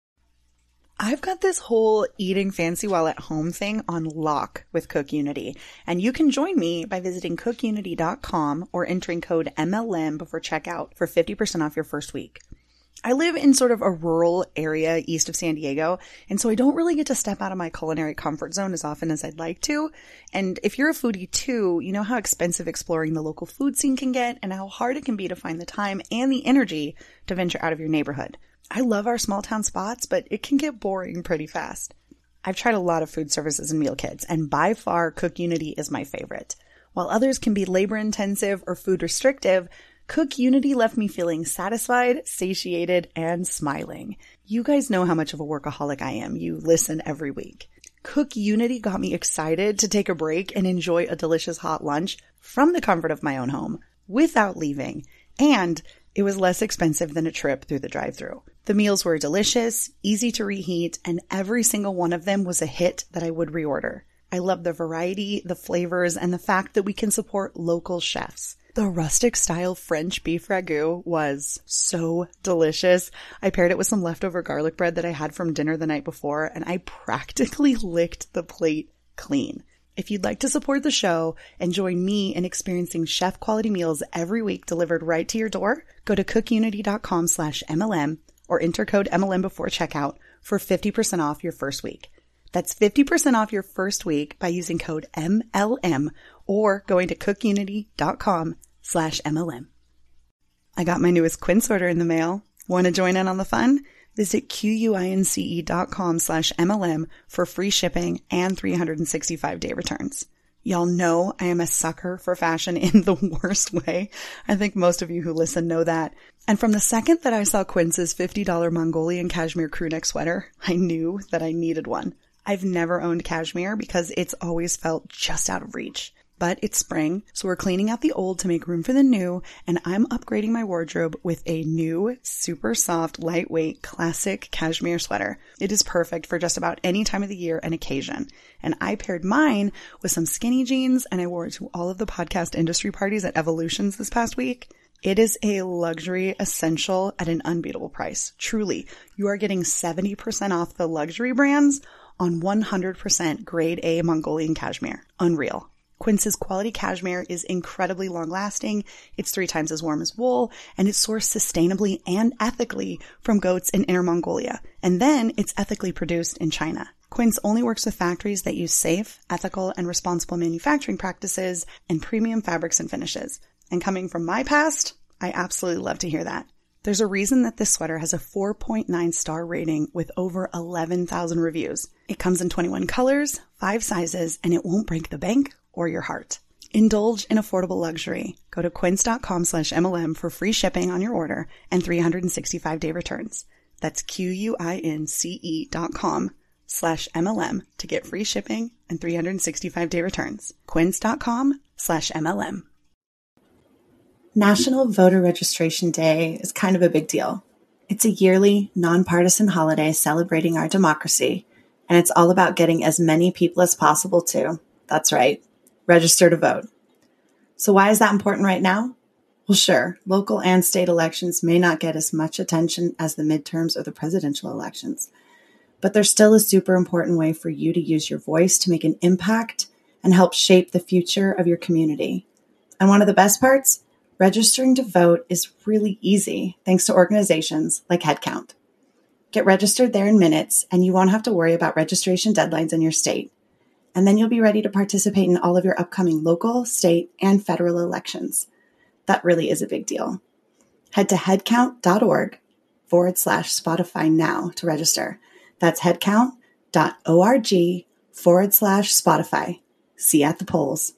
I've got this whole eating fancy while at home thing on lock with Cook Unity, and you can join me by visiting cook unity dot com or entering code M L M before checkout for fifty percent off your first week. I live in sort of a rural area east of San Diego, and so I don't really get to step out of my culinary comfort zone as often as I'd like to. And if you're a foodie too, you know how expensive exploring the local food scene can get and how hard it can be to find the time and the energy to venture out of your neighborhood. I love our small town spots, but it can get boring pretty fast. I've tried a lot of food services and meal kits, and by far Cook Unity is my favorite. While others can be labor intensive or food restrictive, Cook Unity left me feeling satisfied, satiated, and smiling. You guys know how much of a workaholic I am. You listen every week. Cook Unity got me excited to take a break and enjoy a delicious hot lunch from the comfort of my own home without leaving. And it was less expensive than a trip through the drive-thru. The meals were delicious, easy to reheat, and every single one of them was a hit that I would reorder. I love the variety, the flavors, and the fact that we can support local chefs. The rustic style French beef ragu was so delicious. I paired it with some leftover garlic bread that I had from dinner the night before, and I practically licked the plate clean. If you'd like to support the show and join me in experiencing chef quality meals every week delivered right to your door, go to cook unity dot com slash M L M or enter code M L M before checkout for fifty percent off your first week. That's fifty percent off your first week by using code M L M or going to cook unity dot com slash M L M. I got my newest Quince order in the mail. Want to join in on the fun? Visit Q U I N C E dot com slash M L M for free shipping and three hundred sixty-five day returns. Y'all know I am a sucker for fashion in the worst way. I think most of you who listen know that. And from the second that I saw Quince's fifty dollars Mongolian cashmere crewneck sweater, I knew that I needed one. I've never owned cashmere because it's always felt just out of reach. But it's spring, so we're cleaning out the old to make room for the new, and I'm upgrading my wardrobe with a new, super soft, lightweight, classic cashmere sweater. It is perfect for just about any time of the year and occasion. And I paired mine with some skinny jeans, and I wore it to all of the podcast industry parties at Evolutions this past week. It is a luxury essential at an unbeatable price. Truly, you are getting seventy percent off the luxury brands on one hundred percent grade A Mongolian cashmere. Unreal. Quince's quality cashmere is incredibly long-lasting, it's three times as warm as wool, and it's sourced sustainably and ethically from goats in Inner Mongolia. And then it's ethically produced in China. Quince only works with factories that use safe, ethical, and responsible manufacturing practices and premium fabrics and finishes. And coming from my past, I absolutely love to hear that. There's a reason that this sweater has a four point nine star rating with over eleven thousand reviews. It comes in twenty-one colors, five sizes, and it won't break the bank or your heart. Indulge in affordable luxury. Go to quince dot com slash M L M for free shipping on your order and three hundred sixty-five day returns. That's Q U I N C E dot com slash M L M to get free shipping and three hundred sixty-five day returns. quince dot com slash M L M. National Voter Registration Day is kind of a big deal. It's a yearly, nonpartisan holiday celebrating our democracy, and it's all about getting as many people as possible to, that's right, register to vote. So why is that important right now? Well, sure, local and state elections may not get as much attention as the midterms or the presidential elections, but they're still a super important way for you to use your voice to make an impact and help shape the future of your community. And one of the best parts? Registering to vote is really easy thanks to organizations like HeadCount. Get registered there in minutes, and you won't have to worry about registration deadlines in your state. And then you'll be ready to participate in all of your upcoming local, state, and federal elections. That really is a big deal. Head to headcount.org forward slash Spotify now to register. That's headcount.org forward slash Spotify. See you at the polls.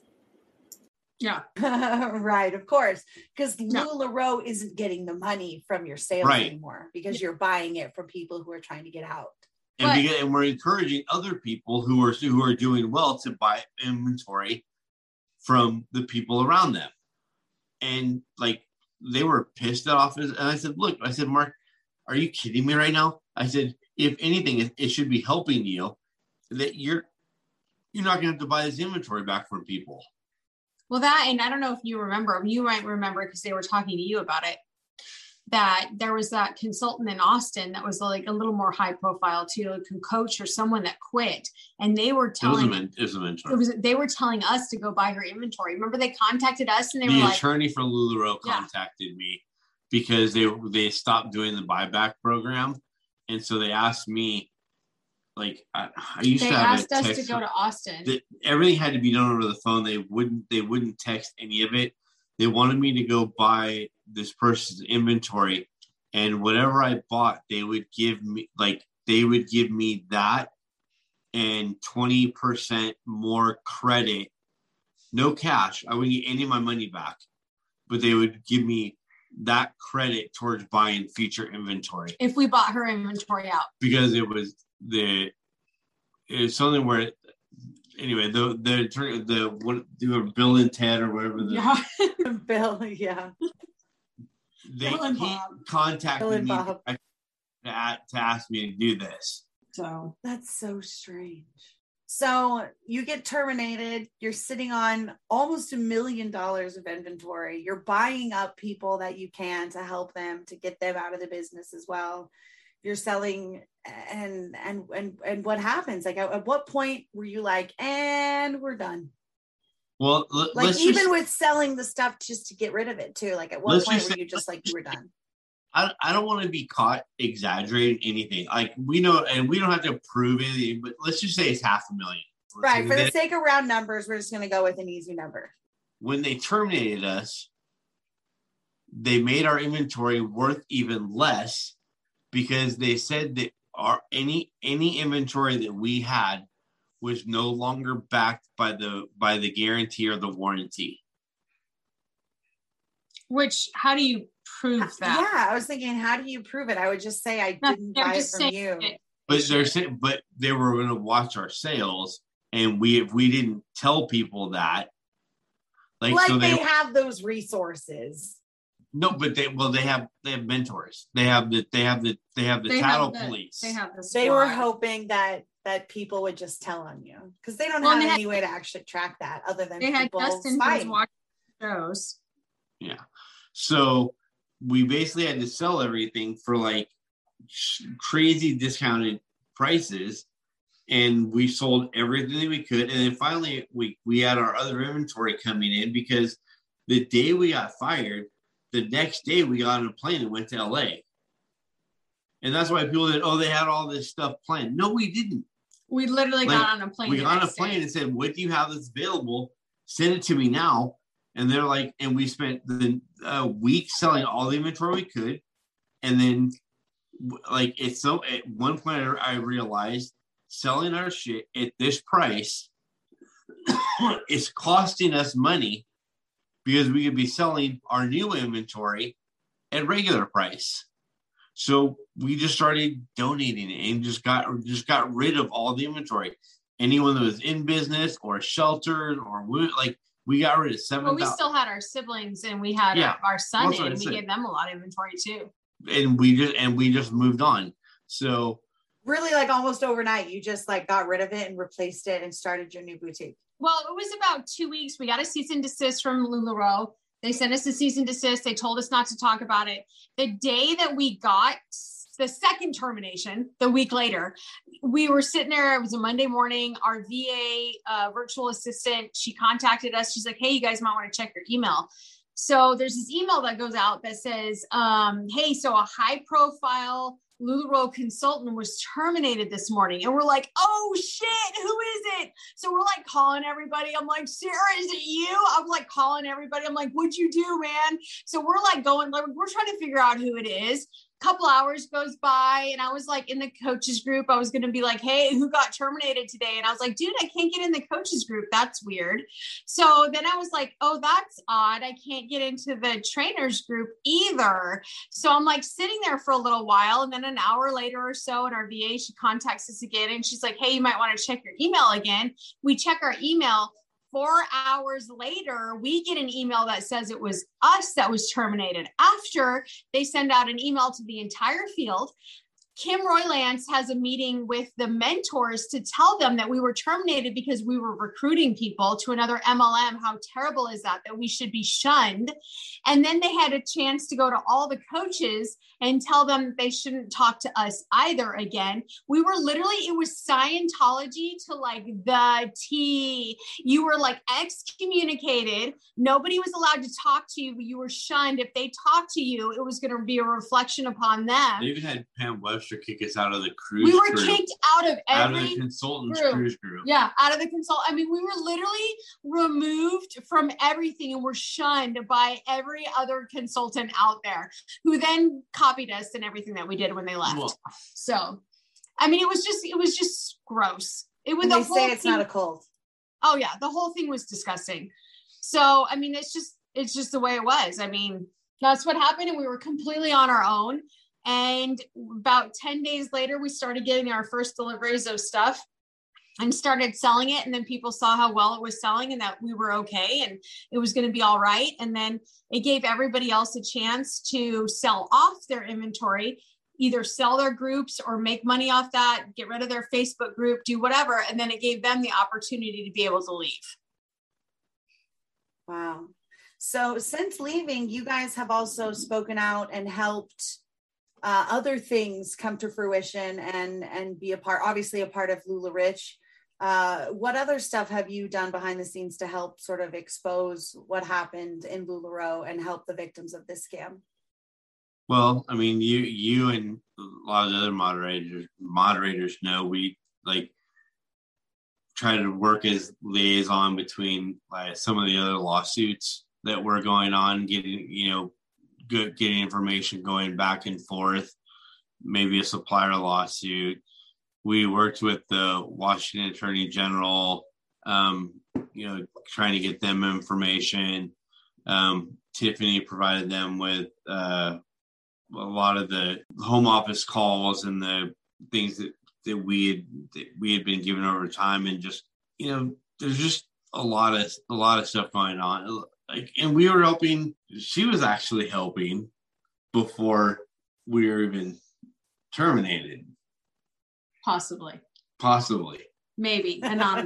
Yeah. Right, of course. Because no. LuLaRoe isn't getting the money from your sales right. anymore because you're buying it from people who are trying to get out. And, but, because, and we're encouraging other people who are who are doing well to buy inventory from the people around them. And like they were pissed off. And I said, look, I said, Mark, are you kidding me right now? I said, if anything, it, it should be helping you that you're you're not going to have to buy this inventory back from people. Well, that, and I don't know if you remember, you might remember because they were talking to you about it, that there was that consultant in Austin that was like a little more high profile too, like a coach or someone that quit. And they were telling, it was a, it it was, they were telling us to go buy her inventory. Remember they contacted us and they the were like. The attorney for LuLaRoe contacted yeah. me because they, they stopped doing the buyback program. And so they asked me, like I, I used they to have asked us to go to Austin. That everything had to be done over the phone. They wouldn't. They wouldn't text any of it. They wanted me to go buy this person's inventory, and whatever I bought, they would give me like they would give me that and twenty percent more credit. No cash. I wouldn't get any of my money back, but they would give me that credit towards buying future inventory if we bought her inventory out because it was. The it's something where anyway the the the what do Bill and Ted or whatever the yeah. Bill yeah they he contacted Bill me to, to ask me to do this. So that's so strange. So you get terminated. You're sitting on almost a million dollars of inventory. You're buying up people that you can to help them to get them out of the business as well. You're selling and and and and what happens? Like at, at what point were you like, and we're done? Well, l- like even just, with selling the stuff just to get rid of it too. Like at what point were you just like you were done? I I don't want to be caught exaggerating anything. Like we know, and we don't have to prove anything. But let's just say it's half a million. Let's right. For the sake of round numbers, we're just going to go with an easy number. When they terminated us, they made our inventory worth even less. Because they said that our any any inventory that we had was no longer backed by the by the guarantee or the warranty. Which how do you prove that? Yeah, I was thinking, how do you prove it? I would just say I didn't buy it from you. It. But they're saying, but they were going to watch our sales, and we if we didn't tell people that, like, like so they, they have those resources. No, but they well they have they have mentors. They have the they have the they have the they title have the, police. They have the They were hoping that that people would just tell on you because they don't well, have they any had, way to actually track that other than they people had Justin spying. Watching shows. Yeah, so we basically had to sell everything for like crazy discounted prices, and we sold everything that we could. And then finally, we we had our other inventory coming in because the day we got fired. The next day we got on a plane and went to L A. And that's why people said, oh, they had all this stuff planned. No, we didn't. We literally like, got on a plane. We got on a plane day. and said, what do you have that's available? Send it to me now. And they're like, and we spent the uh, week selling all the inventory we could. And then like, it's so at one point I realized selling our shit at this price is costing us money. Because we could be selling our new inventory at regular price. So we just started donating it and just got just got rid of all the inventory. Anyone that was in business or sheltered or like we got rid of seven. Well, we still had our siblings and we had yeah, our, our son in. We gave them a lot of inventory too. And we just and we just moved on. So really, like almost overnight, you just like got rid of it and replaced it and started your new boutique. Well, it was about two weeks. We got a cease and desist from LuLaRoe. They sent us a cease and desist. They told us not to talk about it. The day that we got the second termination, the week later, we were sitting there. It was a Monday morning. Our V A uh, virtual assistant, she contacted us. She's like, hey, you guys might want to check your email. So there's this email that goes out that says, um, hey, so a high profile LuLaRoe consultant was terminated this morning. And we're like, oh shit, who is it? So we're like calling everybody. I'm like, Sarah, is it you? I'm like calling everybody. I'm like, what'd you do, man? So we're like going, like, we're trying to figure out who it is. couple hours goes by and I was like in the coaches group. I was going to be like, hey, who got terminated today? And I was like, dude, I can't get in the coaches group. That's weird. So then I was like, oh, that's odd. I can't get into the trainers group either. So I'm like sitting there for a little while. And then an hour later or so, and our V A, she contacts us again. And she's like, hey, you might want to check your email again. We check our email. Four hours later, we get an email that says it was us that was terminated after they send out an email to the entire field. Kim Roylance has a meeting with the mentors to tell them that we were terminated because we were recruiting people to another M L M. How terrible is that, that we should be shunned? And then they had a chance to go to all the coaches and tell them they shouldn't talk to us either again. We were literally, it was Scientology to like the T. You were like excommunicated. Nobody was allowed to talk to you. You were shunned. If they talked to you, it was going to be a reflection upon them. They even had Pam Webster kick us out of the cruise We were group. kicked out of every out of the consultants group. cruise group. Yeah, out of the consult. I mean, we were literally removed from everything and were shunned by every other consultant out there who then copied us and everything that we did when they left. Well, so, I mean, it was just, it was just gross. It was. And the they whole say it's thing, not a cult. Oh yeah, the whole thing was disgusting. So, I mean, it's just, it's just the way it was. I mean, that's what happened, and we were completely on our own. And about ten days later, we started getting our first deliveries of stuff and started selling it. And then people saw how well it was selling and that we were okay and it was going to be all right. And then it gave everybody else a chance to sell off their inventory, either sell their groups or make money off that, get rid of their Facebook group, do whatever. And then it gave them the opportunity to be able to leave. Wow. So since leaving, you guys have also spoken out and helped uh, other things come to fruition and, and be a part, obviously a part of LuLaRich. Uh, what other stuff have you done behind the scenes to help sort of expose what happened in LuLaRoe and help the victims of this scam? Well, I mean, you you and a lot of the other moderators moderators know we like try to work as liaison between like some of the other lawsuits that were going on, getting you know good getting information going back and forth, maybe a supplier lawsuit. We worked with the Washington Attorney General, um, you know, trying to get them information. Um, Tiffany provided them with uh, a lot of the home office calls and the things that, that we had that we had been given over time, and just you know, there's just a lot of a lot of stuff going on. Like, and we were helping. She was actually helping before we were even terminated. Possibly. Possibly. Maybe. Anon-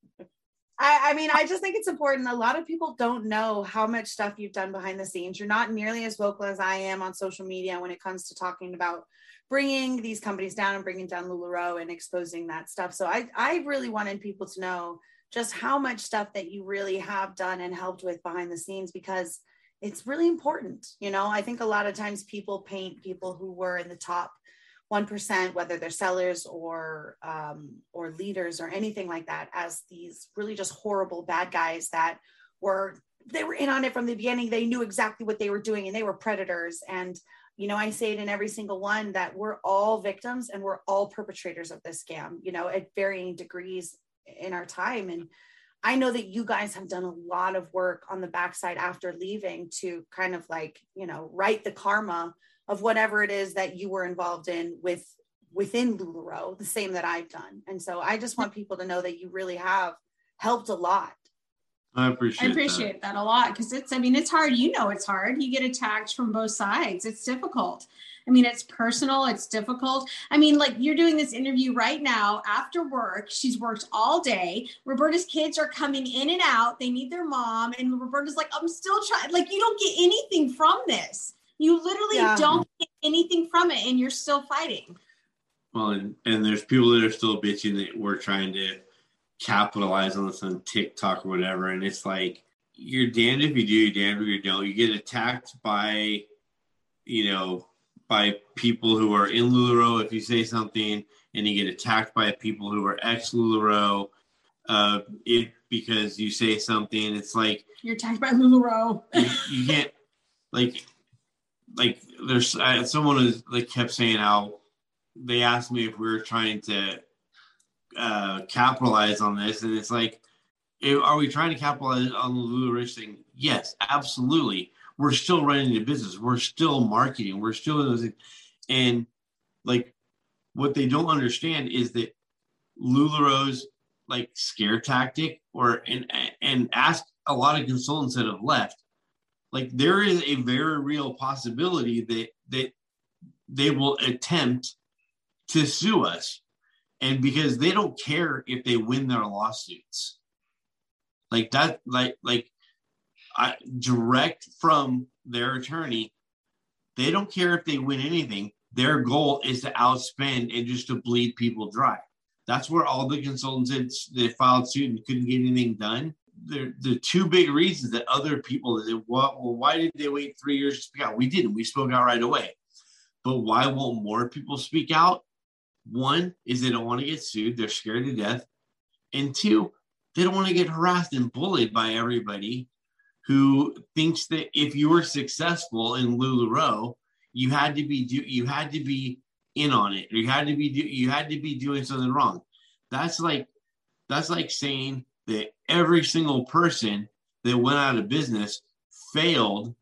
I, I mean, I just think it's important. A lot of people don't know how much stuff you've done behind the scenes. You're not nearly as vocal as I am on social media when it comes to talking about bringing these companies down and bringing down LuLaRoe and exposing that stuff. So I, I really wanted people to know just how much stuff that you really have done and helped with behind the scenes, because it's really important. You know, I think a lot of times people paint people who were in the top one percent, whether they're sellers or um, or leaders or anything like that, as these really just horrible bad guys that were, they were in on it from the beginning. They knew exactly what they were doing and they were predators. And, you know, I say it in every single one that we're all victims and we're all perpetrators of this scam, you know, at varying degrees in our time. And I know that you guys have done a lot of work on the backside after leaving to kind of like, you know, right the karma of whatever it is that you were involved in with within LuLaRoe, the same that I've done. And so I just want people to know that you really have helped a lot. I appreciate I appreciate that, that a lot, because it's, I mean, it's hard. You know, it's hard. You get attacked from both sides. It's difficult. I mean, it's personal. It's difficult. I mean, like you're doing this interview right now after work. She's worked all day. Roberta's kids are coming in and out. They need their mom. And Roberta's like, I'm still trying. Like, you don't get anything from this. You literally yeah. don't get anything from it, and you're still fighting. Well, and, and there's people that are still bitching that we're trying to capitalize on this on TikTok or whatever. And it's like, you're damned if you do, you're damned if you don't. You get attacked by, you know, by people who are in LuLaRoe if you say something, and you get attacked by people who are ex-LuLaRoe uh, if because you say something. It's like... You're attacked by LuLaRoe. you, you can't, like... Like there's uh, someone who's like kept saying how they asked me if we were trying to uh, capitalize on this, and it's like, are we trying to capitalize on the LuLaRich thing? Yes, absolutely. We're still running the business. We're still marketing. We're still in those things. And like, what they don't understand is that LuLaRoe's like scare tactic, or and and ask a lot of consultants that have left. Like, there is a very real possibility that that they will attempt to sue us, and because they don't care if they win their lawsuits. Like that, like like I direct from their attorney, they don't care if they win anything. Their goal is to outspend and just to bleed people dry. That's where all the consultants that they filed suit and couldn't get anything done. The the two big reasons that other people said, well, well, why did they wait three years to speak out? We didn't. We spoke out right away. But why won't more people speak out? One is they don't want to get sued. They're scared to death. And two, they don't want to get harassed and bullied by everybody who thinks that if you were successful in LuLaRoe, you had to be do you had to be in on it. You had to be do, you had to be doing something wrong. That's like that's like saying that every single person that went out of business failed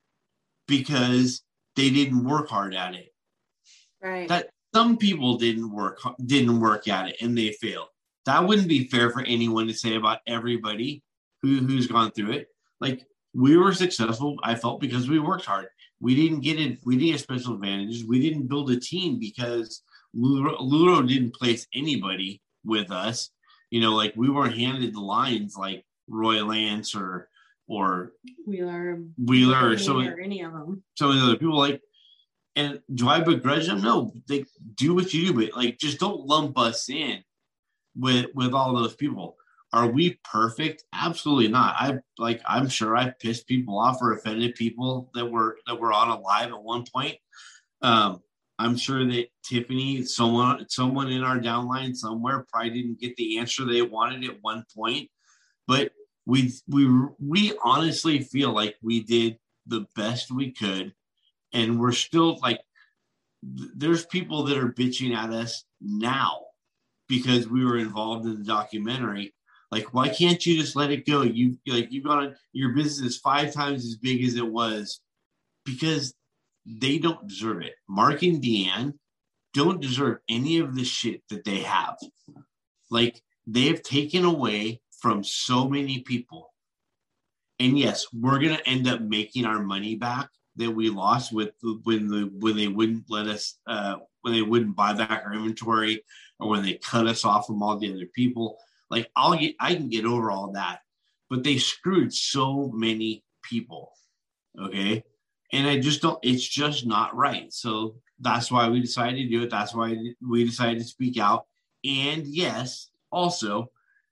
because they didn't work hard at it. Right. That some people didn't work didn't work at it and they failed. That wouldn't be fair for anyone to say about everybody who, who's gone through it. Like, we were successful, I felt, because we worked hard. We didn't get it. We didn't get special advantages. We didn't build a team because LuLaRoe didn't place anybody with us. You know, like, we weren't handed the lines like Roy Lance or or Wheeler, Wheeler, or so or any of them. Some of the other people, like, and do I begrudge them? No, they do what you do, but like, just don't lump us in with with all those people. Are we perfect? Absolutely not. I like I'm sure I pissed people off or offended people that were that were on a live at one point. Um, I'm sure that Tiffany, someone someone in our downline somewhere, probably didn't get the answer they wanted at one point. But we we we honestly feel like we did the best we could, and we're still like, there's people that are bitching at us now because we were involved in the documentary. Like, why can't you just let it go? You like you've got your business is five times as big as it was, because they don't deserve it. Mark and Deanne don't deserve any of the shit that they have. Like, they have taken away from so many people. And yes, we're gonna end up making our money back that we lost with when the when they wouldn't let us uh, when they wouldn't buy back our inventory, or when they cut us off from all the other people. Like, I'll get, I can get over all that, but they screwed so many people. Okay. And I just don't, it's just not right. So that's why we decided to do it. That's why we decided to speak out. And yes, also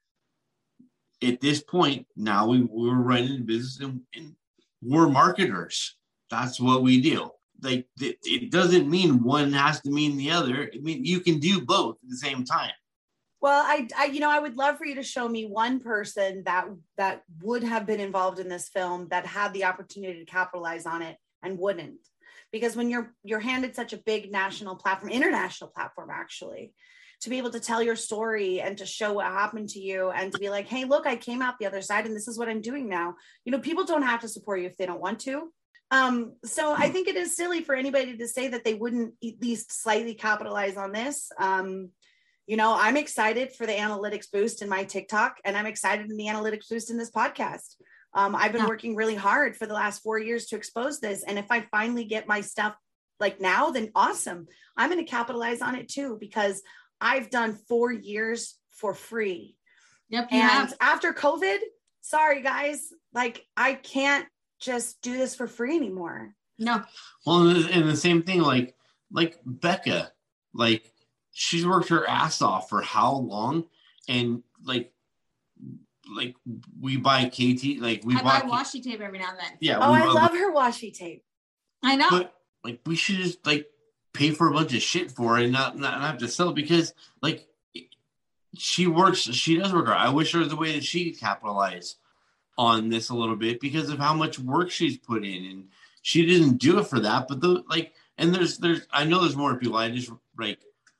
at this point, now we, we're running a business and, and we're marketers. That's what we do. Like, it, it doesn't mean one has to mean the other. I mean, you can do both at the same time. Well, I, I, you know, I would love for you to show me one person that that would have been involved in this film that had the opportunity to capitalize on it and wouldn't, because when you're you're handed such a big national platform, international platform, actually, to be able to tell your story and to show what happened to you and to be like, hey, look, I came out the other side and this is what I'm doing now. You know, people don't have to support you if they don't want to. Um, so I think it is silly for anybody to say that they wouldn't at least slightly capitalize on this. Um, You know, I'm excited for the analytics boost in my TikTok, and I'm excited in the analytics boost in this podcast. Um, I've been yeah. working really hard for the last four years to expose this. And if I finally get my stuff like now, then awesome. I'm going to capitalize on it too, because I've done four years for free. Yep. And yeah. after COVID, sorry guys, like, I can't just do this for free anymore. No. Well, and the same thing, like, like Becca, like, she's worked her ass off for how long? And like, like we buy K T, like we I buy, buy washi tape every now and then. Yeah. Oh, we, I uh, love her washi tape. I know. But like, we should just like pay for a bunch of shit for it and not, not, not have to sell it, because like, she works, she does work hard. I wish there was a way that she could capitalize on this a little bit because of how much work she's put in. And, she didn't do it for that. But the like, and there's there's I know there's more people. I just like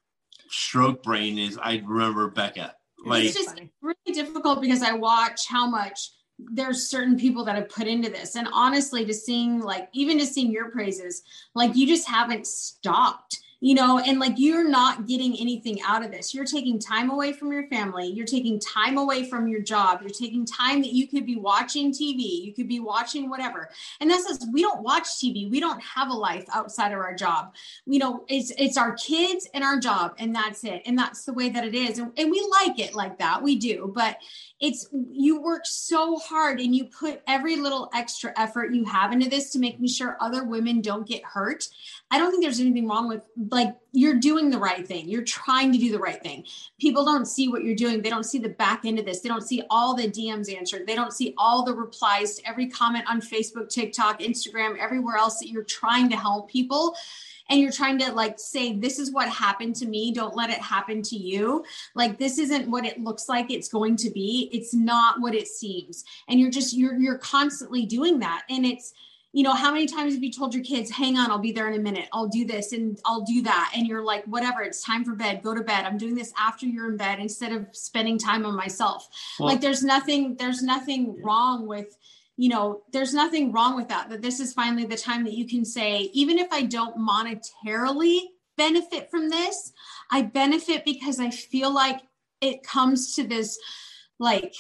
stroke brain is I remember Becca. Like, it's just really difficult because I watch how much there's certain people that have put into this. And honestly, to seeing like, even to seeing your praises, like you just haven't stopped, you know, and like, you're not getting anything out of this. You're taking time away from your family. You're taking time away from your job. You're taking time that you could be watching T V. You could be watching whatever. And that's us. We don't watch T V. We don't have a life outside of our job. You know, it's, it's our kids and our job, and that's it. And that's the way that it is. And, and we like it like that. We do, but it's, you work so hard and you put every little extra effort you have into this to making sure other women don't get hurt. I don't think there's anything wrong with, like, you're doing the right thing. You're trying to do the right thing. People don't see what you're doing. They don't see the back end of this. They don't see all the D Ms answered. They don't see all the replies to every comment on Facebook, TikTok, Instagram, everywhere else that you're trying to help people. And you're trying to like say, this is what happened to me. Don't let it happen to you. Like, this isn't what it looks like it's going to be. It's not what it seems. And you're just, you're, you're constantly doing that. And it's, you know, how many times have you told your kids, hang on, I'll be there in a minute. I'll do this and I'll do that. And you're like, whatever, it's time for bed, go to bed. I'm doing this after you're in bed instead of spending time on myself. Well, like there's nothing, there's nothing wrong with, you know, there's nothing wrong with that, that this is finally the time that you can say, even if I don't monetarily benefit from this, I benefit because I feel like it comes to this like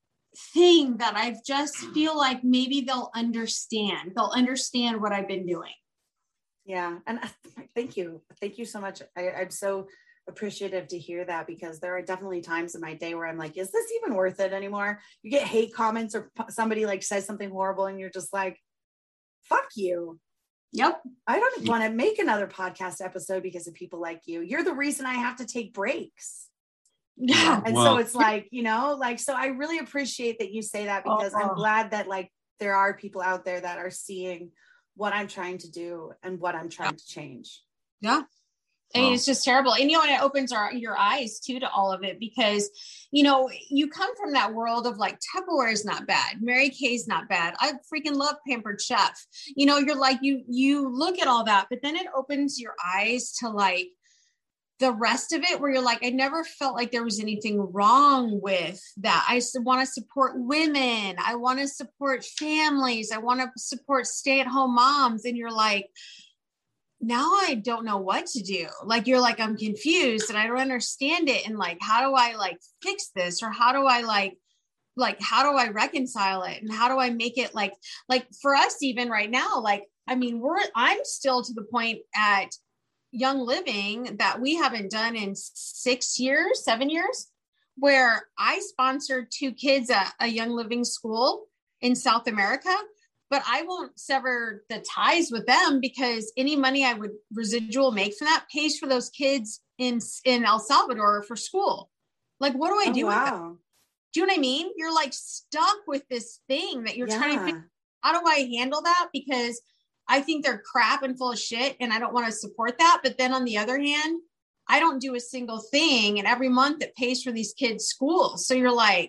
thing that I just feel like maybe they'll understand. They'll understand what I've been doing. Yeah. And thank you. Thank you so much. I, I'm so appreciative to hear that, because there are definitely times in my day where I'm like, is this even worth it anymore? You get hate comments or somebody like says something horrible and you're just like, fuck you. Yep. I don't want to make another podcast episode because of people like you. You're the reason I have to take breaks. Yeah. And well, so it's like, you know, like, so I really appreciate that you say that, because oh, I'm glad that like there are people out there that are seeing what I'm trying to do and what I'm trying to change. Yeah. I mean, it's just terrible. And, you know, and it opens our, your eyes too, to all of it, because, you know, you come from that world of like, Tupperware is not bad. Mary Kay's not bad. I freaking love Pampered Chef. You know, you're like, you, you look at all that, but then it opens your eyes to like the rest of it, where you're like, I never felt like there was anything wrong with that. I want to support women. I want to support families. I want to support stay-at-home moms. And you're like, now I don't know what to do. Like, you're like, I'm confused and I don't understand it. And like, how do I like fix this? Or how do I like, like, how do I reconcile it? And how do I make it like, like for us, even right now, like, I mean, we're, I'm still to the point at Young Living that we haven't done in six years, seven years, where I sponsored two kids at a Young Living school in South America. But I won't sever the ties with them, because any money I would residual make from that pays for those kids in, in El Salvador for school. Like, what do I do oh, with wow. that? Do you know what I mean? You're like stuck with this thing that you're yeah. trying to figure, how do I handle that? Because I think they're crap and full of shit and I don't want to support that. But then on the other hand, I don't do a single thing. And every month it pays for these kids' schools. So you're like,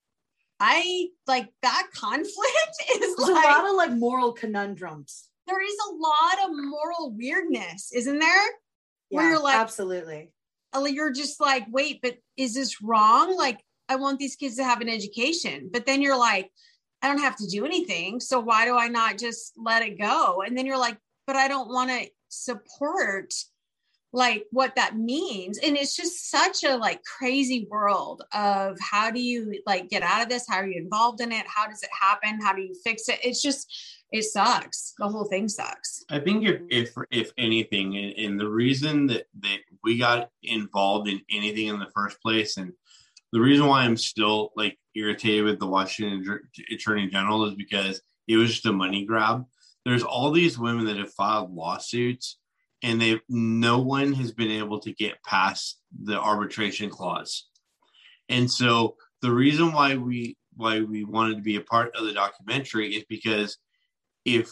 I like that conflict is There's like a lot of like moral conundrums. There is a lot of moral weirdness, isn't there? Yeah, where you're like, absolutely. You're just like, wait, but is this wrong? Like, I want these kids to have an education, but then you're like, I don't have to do anything. So why do I not just let it go? And then you're like, but I don't want to support like what that means. And it's just such a like crazy world of how do you like get out of this? How are you involved in it? How does it happen? How do you fix it? It's just, it sucks. The whole thing sucks. I think if, if, if anything, and, and the reason that, that we got involved in anything in the first place, and the reason why I'm still like irritated with the Washington Attorney General is because it was just a money grab. There's all these women that have filed lawsuits, and they no one has been able to get past the arbitration clause. And so the reason why we why we wanted to be a part of the documentary is because if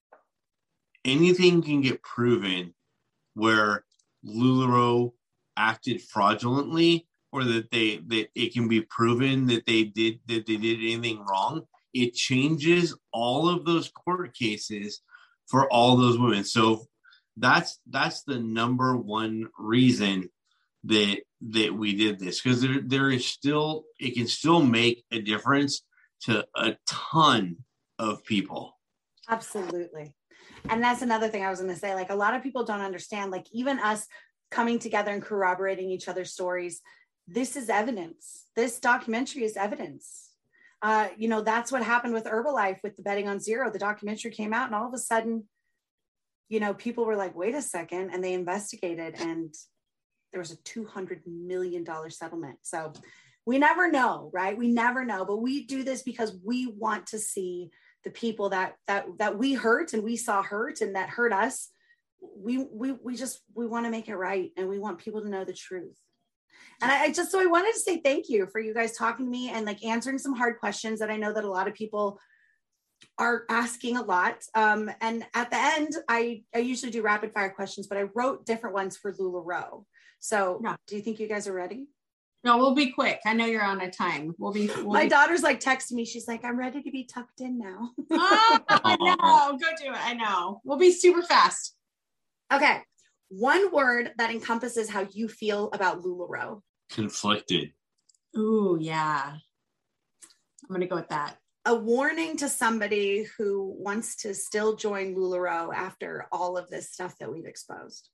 anything can get proven where LuLaRoe acted fraudulently, or that they that it can be proven that they did that they did anything wrong, it changes all of those court cases for all those women. So that's that's the number one reason that that we did this, because there there is still it can still make a difference to a ton of people. Absolutely. And that's another thing I was going to say. Like, a lot of people don't understand, like, even us coming together and corroborating each other's stories, this is evidence. This documentary is evidence. Uh, you know, that's what happened with Herbalife, with the Betting on Zero. The documentary came out, and all of a sudden, you know, people were like, wait a second. And they investigated, and there was a two hundred million dollars settlement. So we never know, right? We never know, but we do this because we want to see the people that, that, that we hurt and we saw hurt and that hurt us. We, we, we just, we want to make it right. And we want people to know the truth. And I, I just, so I wanted to say thank you for you guys talking to me and like answering some hard questions that I know that a lot of people are asking a lot. Um, and at the end, I, I usually do rapid fire questions, but I wrote different ones for LuLaRoe. So yeah. Do you think you guys are ready? No, we'll be quick. I know you're on a time. We'll be. We'll My be... daughter's like texting me. She's like, I'm ready to be tucked in now. Oh, I know. Go do it. I know. We'll be super fast. Okay. One word that encompasses how you feel about LuLaRoe. Conflicted. Ooh, yeah. I'm going to go with that. A warning to somebody who wants to still join LuLaRoe after all of this stuff that we've exposed.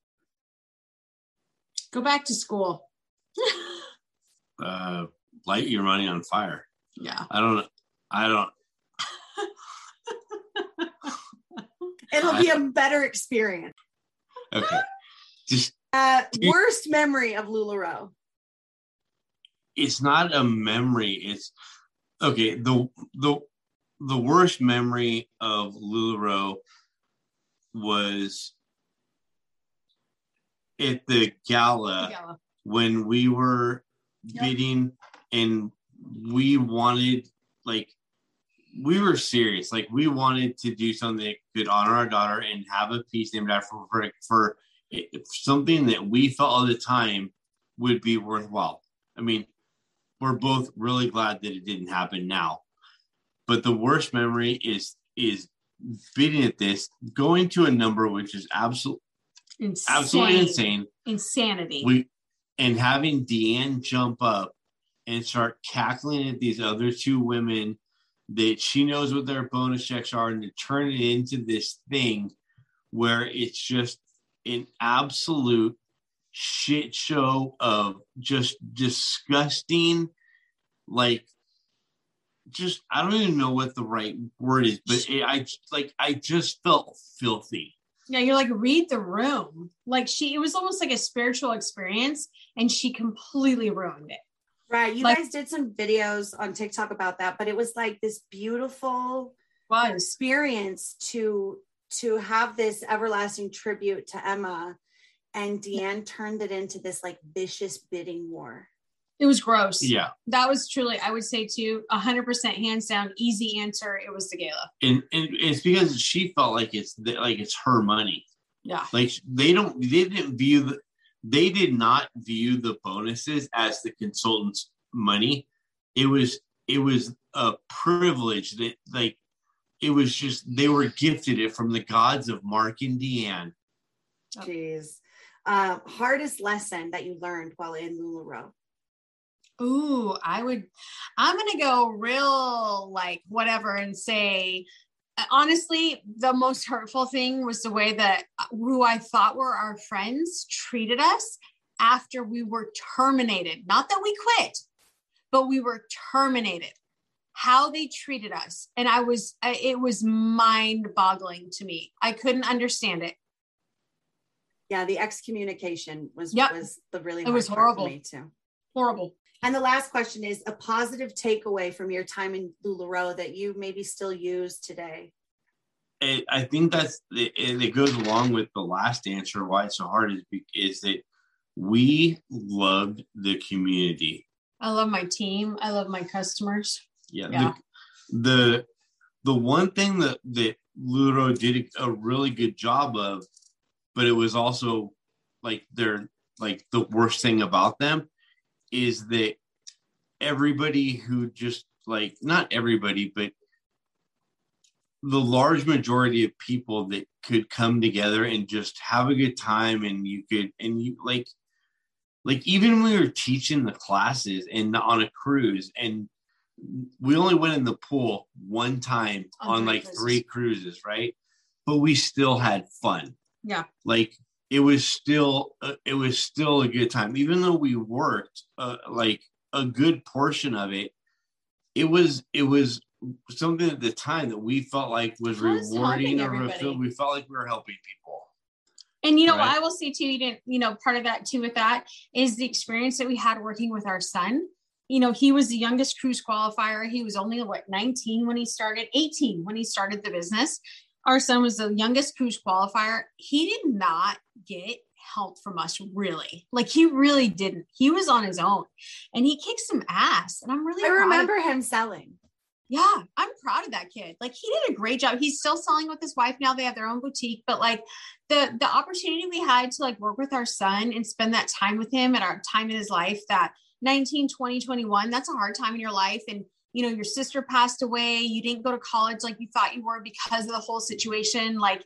Go back to school. uh, light your money on fire. Yeah. I don't, I don't. It'll be a better experience. Okay. Just uh, worst memory of LuLaRoe. It's not a memory. It's okay. The, the, the worst memory of LuLaRoe was at the gala, the gala. When we were yep. bidding and we wanted, like, we were serious. Like, we wanted to do something that could honor our daughter and have a piece named after for, for, for something that we felt at the time would be worthwhile. I mean, we're both really glad that it didn't happen now. But the worst memory is is bidding at this, going to a number which is absolutely insane. absolutely insane. Insanity. We and having Deanne jump up and start cackling at these other two women that she knows what their bonus checks are, and to turn it into this thing where it's just an absolute shit show of just disgusting, like, just, I don't even know what the right word is, but it, I like, I just felt filthy. Yeah, you're like, read the room. Like, she, it was almost like a spiritual experience, and she completely ruined it. Right. You like, guys did some videos on TikTok about that, but it was like this beautiful was. experience to to have this everlasting tribute to Emma, and Deanne turned it into this like vicious bidding war. It was gross. Yeah. That was truly, I would say too, one hundred percent hands down, easy answer. It was the gala. And, and it's because she felt like it's like it's her money. Yeah. Like they don't, they didn't view the, they did not view the bonuses as the consultant's money. It was, it was a privilege that, like, it was just, they were gifted it from the gods of Mark and Deanne. Jeez. Uh, hardest lesson that you learned while in LuLaRoe? Ooh, I would, I'm going to go real, like, whatever, and say, honestly, the most hurtful thing was the way that who I thought were our friends treated us after we were terminated. Not that we quit, but we were terminated. How they treated us. And I was, it was mind boggling to me. I couldn't understand it. Yeah. The excommunication was, yep. was the really, it was horrible. For me too. Horrible. And the last question is a positive takeaway from your time in LuLaRoe that you maybe still use today. I think that's, and it goes along with the last answer, why it's so hard is, is that we loved the community. I love my team. I love my customers. Yeah. yeah. The, the the one thing that, that LuLaRoe did a really good job of, but it was also like they're like the worst thing about them is that everybody who just like, not everybody, but the large majority of people that could come together and just have a good time. And you could, and you like, like even when we were teaching the classes and on a cruise, and we only went in the pool one time on, on like cruises. three cruises, right? But we still had fun. Yeah. Like it was still, uh, it was still a good time. Even though we worked uh, like a good portion of it, it was, it was something at the time that we felt like was rewarding or fulfilled. We felt like we were helping people. And, you know, right? I will say too, you didn't, you know, part of that too with that is the experience that we had working with our son. You know, he was the youngest cruise qualifier. He was only what, nineteen when he started, eighteen when he started the business. Our son was the youngest cruise qualifier. He did not get help from us, really. Like he really didn't. He was on his own and he kicked some ass. And I'm really I remember him selling. Yeah, I'm proud of that kid. Like he did a great job. He's still selling with his wife now. They have their own boutique, but like the the opportunity we had to like work with our son and spend that time with him at our time in his life, that nineteen, twenty, twenty-one, that's a hard time in your life. And, you know, your sister passed away. You didn't go to college like you thought you were because of the whole situation. Like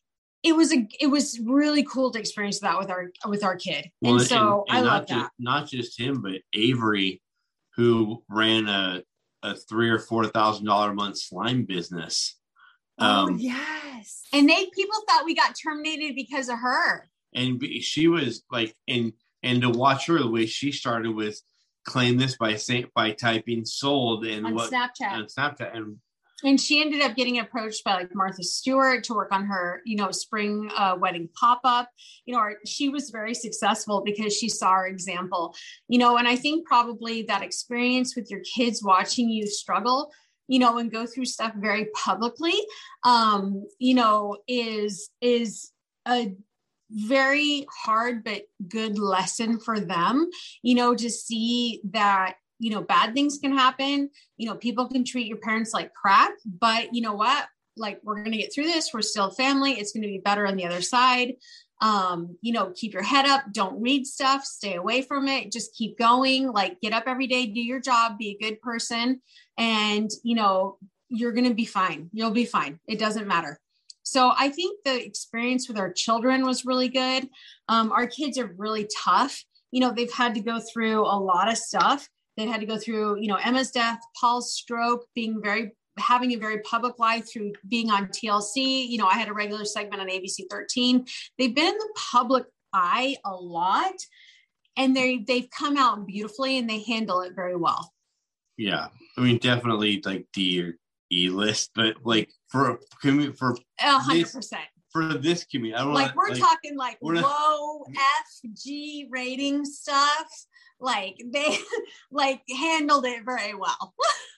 it was a, it was really cool to experience that with our, with our kid. Well, and so and, and I love just, that. Not just him, but Avery, who ran a, a three or four thousand dollar a month slime business. Um, oh yes, and they people thought we got terminated because of her. And she was like, and and to watch her the way she started with claim this by saying by typing sold and on what Snapchat on Snapchat and and she ended up getting approached by like Martha Stewart to work on her, you know, spring uh, wedding pop-up. You know, our, she was very successful because she saw our example, you know, and I think probably that experience with your kids watching you struggle, you know, and go through stuff very publicly, um, you know, is, is a very hard, but good lesson for them, you know, to see that, you know, bad things can happen. You know, people can treat your parents like crap, but you know what? Like, we're going to get through this. We're still family. It's going to be better on the other side. Um, you know, keep your head up. Don't read stuff. Stay away from it. Just keep going. Like, get up every day, do your job, be a good person. And, you know, you're going to be fine. You'll be fine. It doesn't matter. So I think the experience with our children was really good. Um, our kids are really tough. You know, they've had to go through a lot of stuff. They had to go through, you know, Emma's death, Paul's stroke, being very, having a very public life through being on T L C. You know, I had a regular segment on A B C thirteen. They've been in the public eye a lot, and they they've come out beautifully and they handle it very well. Yeah, I mean, definitely like the E-list, but like for for a hundred percent for this community, I don't like wanna, we're like, talking like we're low not, F G rating stuff. Like they like handled it very well.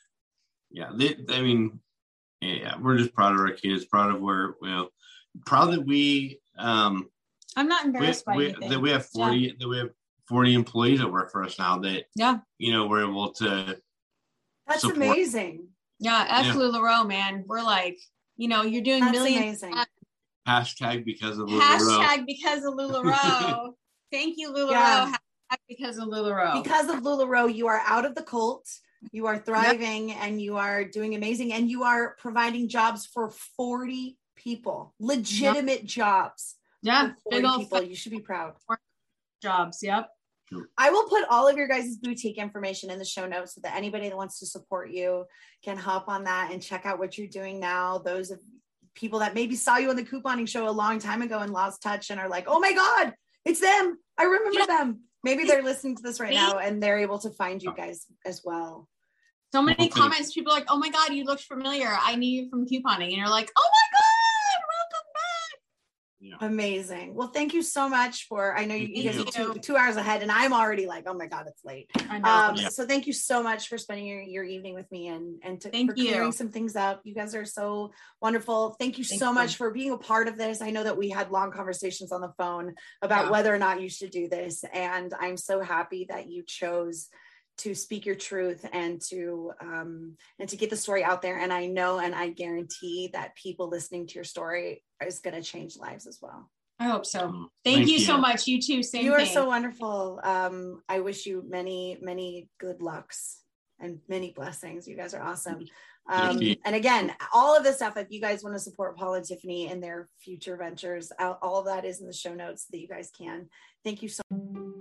Yeah, they, I mean, yeah, we're just proud of our kids, proud of where, well, proud that we. Um, I'm not embarrassed we, by we, anything. That we have forty. Yeah. That we have forty employees that work for us now. That yeah, you know, we're able to. That's support. Amazing. Yeah, F. Yeah. LuLaRoe, man, we're like, you know, you're doing That's millions. Amazing. Hashtag because of LuLaRoe. Hashtag because of LuLaRoe. Thank you, LuLaRoe. Yeah. Because of LuLaRoe. Because of LuLaRoe, you are out of the cult, you are thriving, yep. and you are doing amazing, and you are providing jobs for forty people, legitimate yep. jobs. Yeah, big old people. You should be proud. Jobs, yep. I will put all of your guys' boutique information in the show notes so that anybody that wants to support you can hop on that and check out what you're doing now. Those of people that maybe saw you on the couponing show a long time ago and lost touch and are like, oh my God, it's them. I remember yeah. them. Maybe they're listening to this right now and they're able to find you guys as well. So many comments, people are like, oh my God, you looked familiar. I knew you from couponing. And you're like, oh my God, welcome back. Yeah. Amazing. Well, thank you so much for, I know you, you guys are two, two hours ahead and I'm already like, oh my God, it's late. I know. Um, yeah. So thank you so much for spending your, your evening with me and, and to, thank for you. clearing some things up. You guys are so wonderful. Thank you thank so you. much for being a part of this. I know that we had long conversations on the phone about yeah. whether or not you should do this. And I'm so happy that you chose to speak your truth and to um, and to get the story out there. And I know, and I guarantee that people listening to your story is going to change lives as well. I hope so. Thank, Thank you, you so much. You too. Same You thing. are so wonderful. Um, I wish you many, many good lucks and many blessings. You guys are awesome. Um, and again, all of this stuff, if you guys want to support Paul and Tiffany in their future ventures, all, all of that is in the show notes that you guys can. Thank you so much.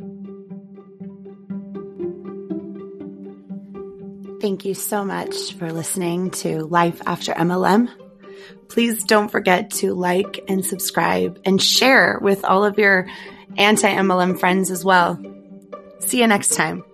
Thank you so much for listening to Life After M L M. Please don't forget to like and subscribe and share with all of your anti-M L M friends as well. See you next time.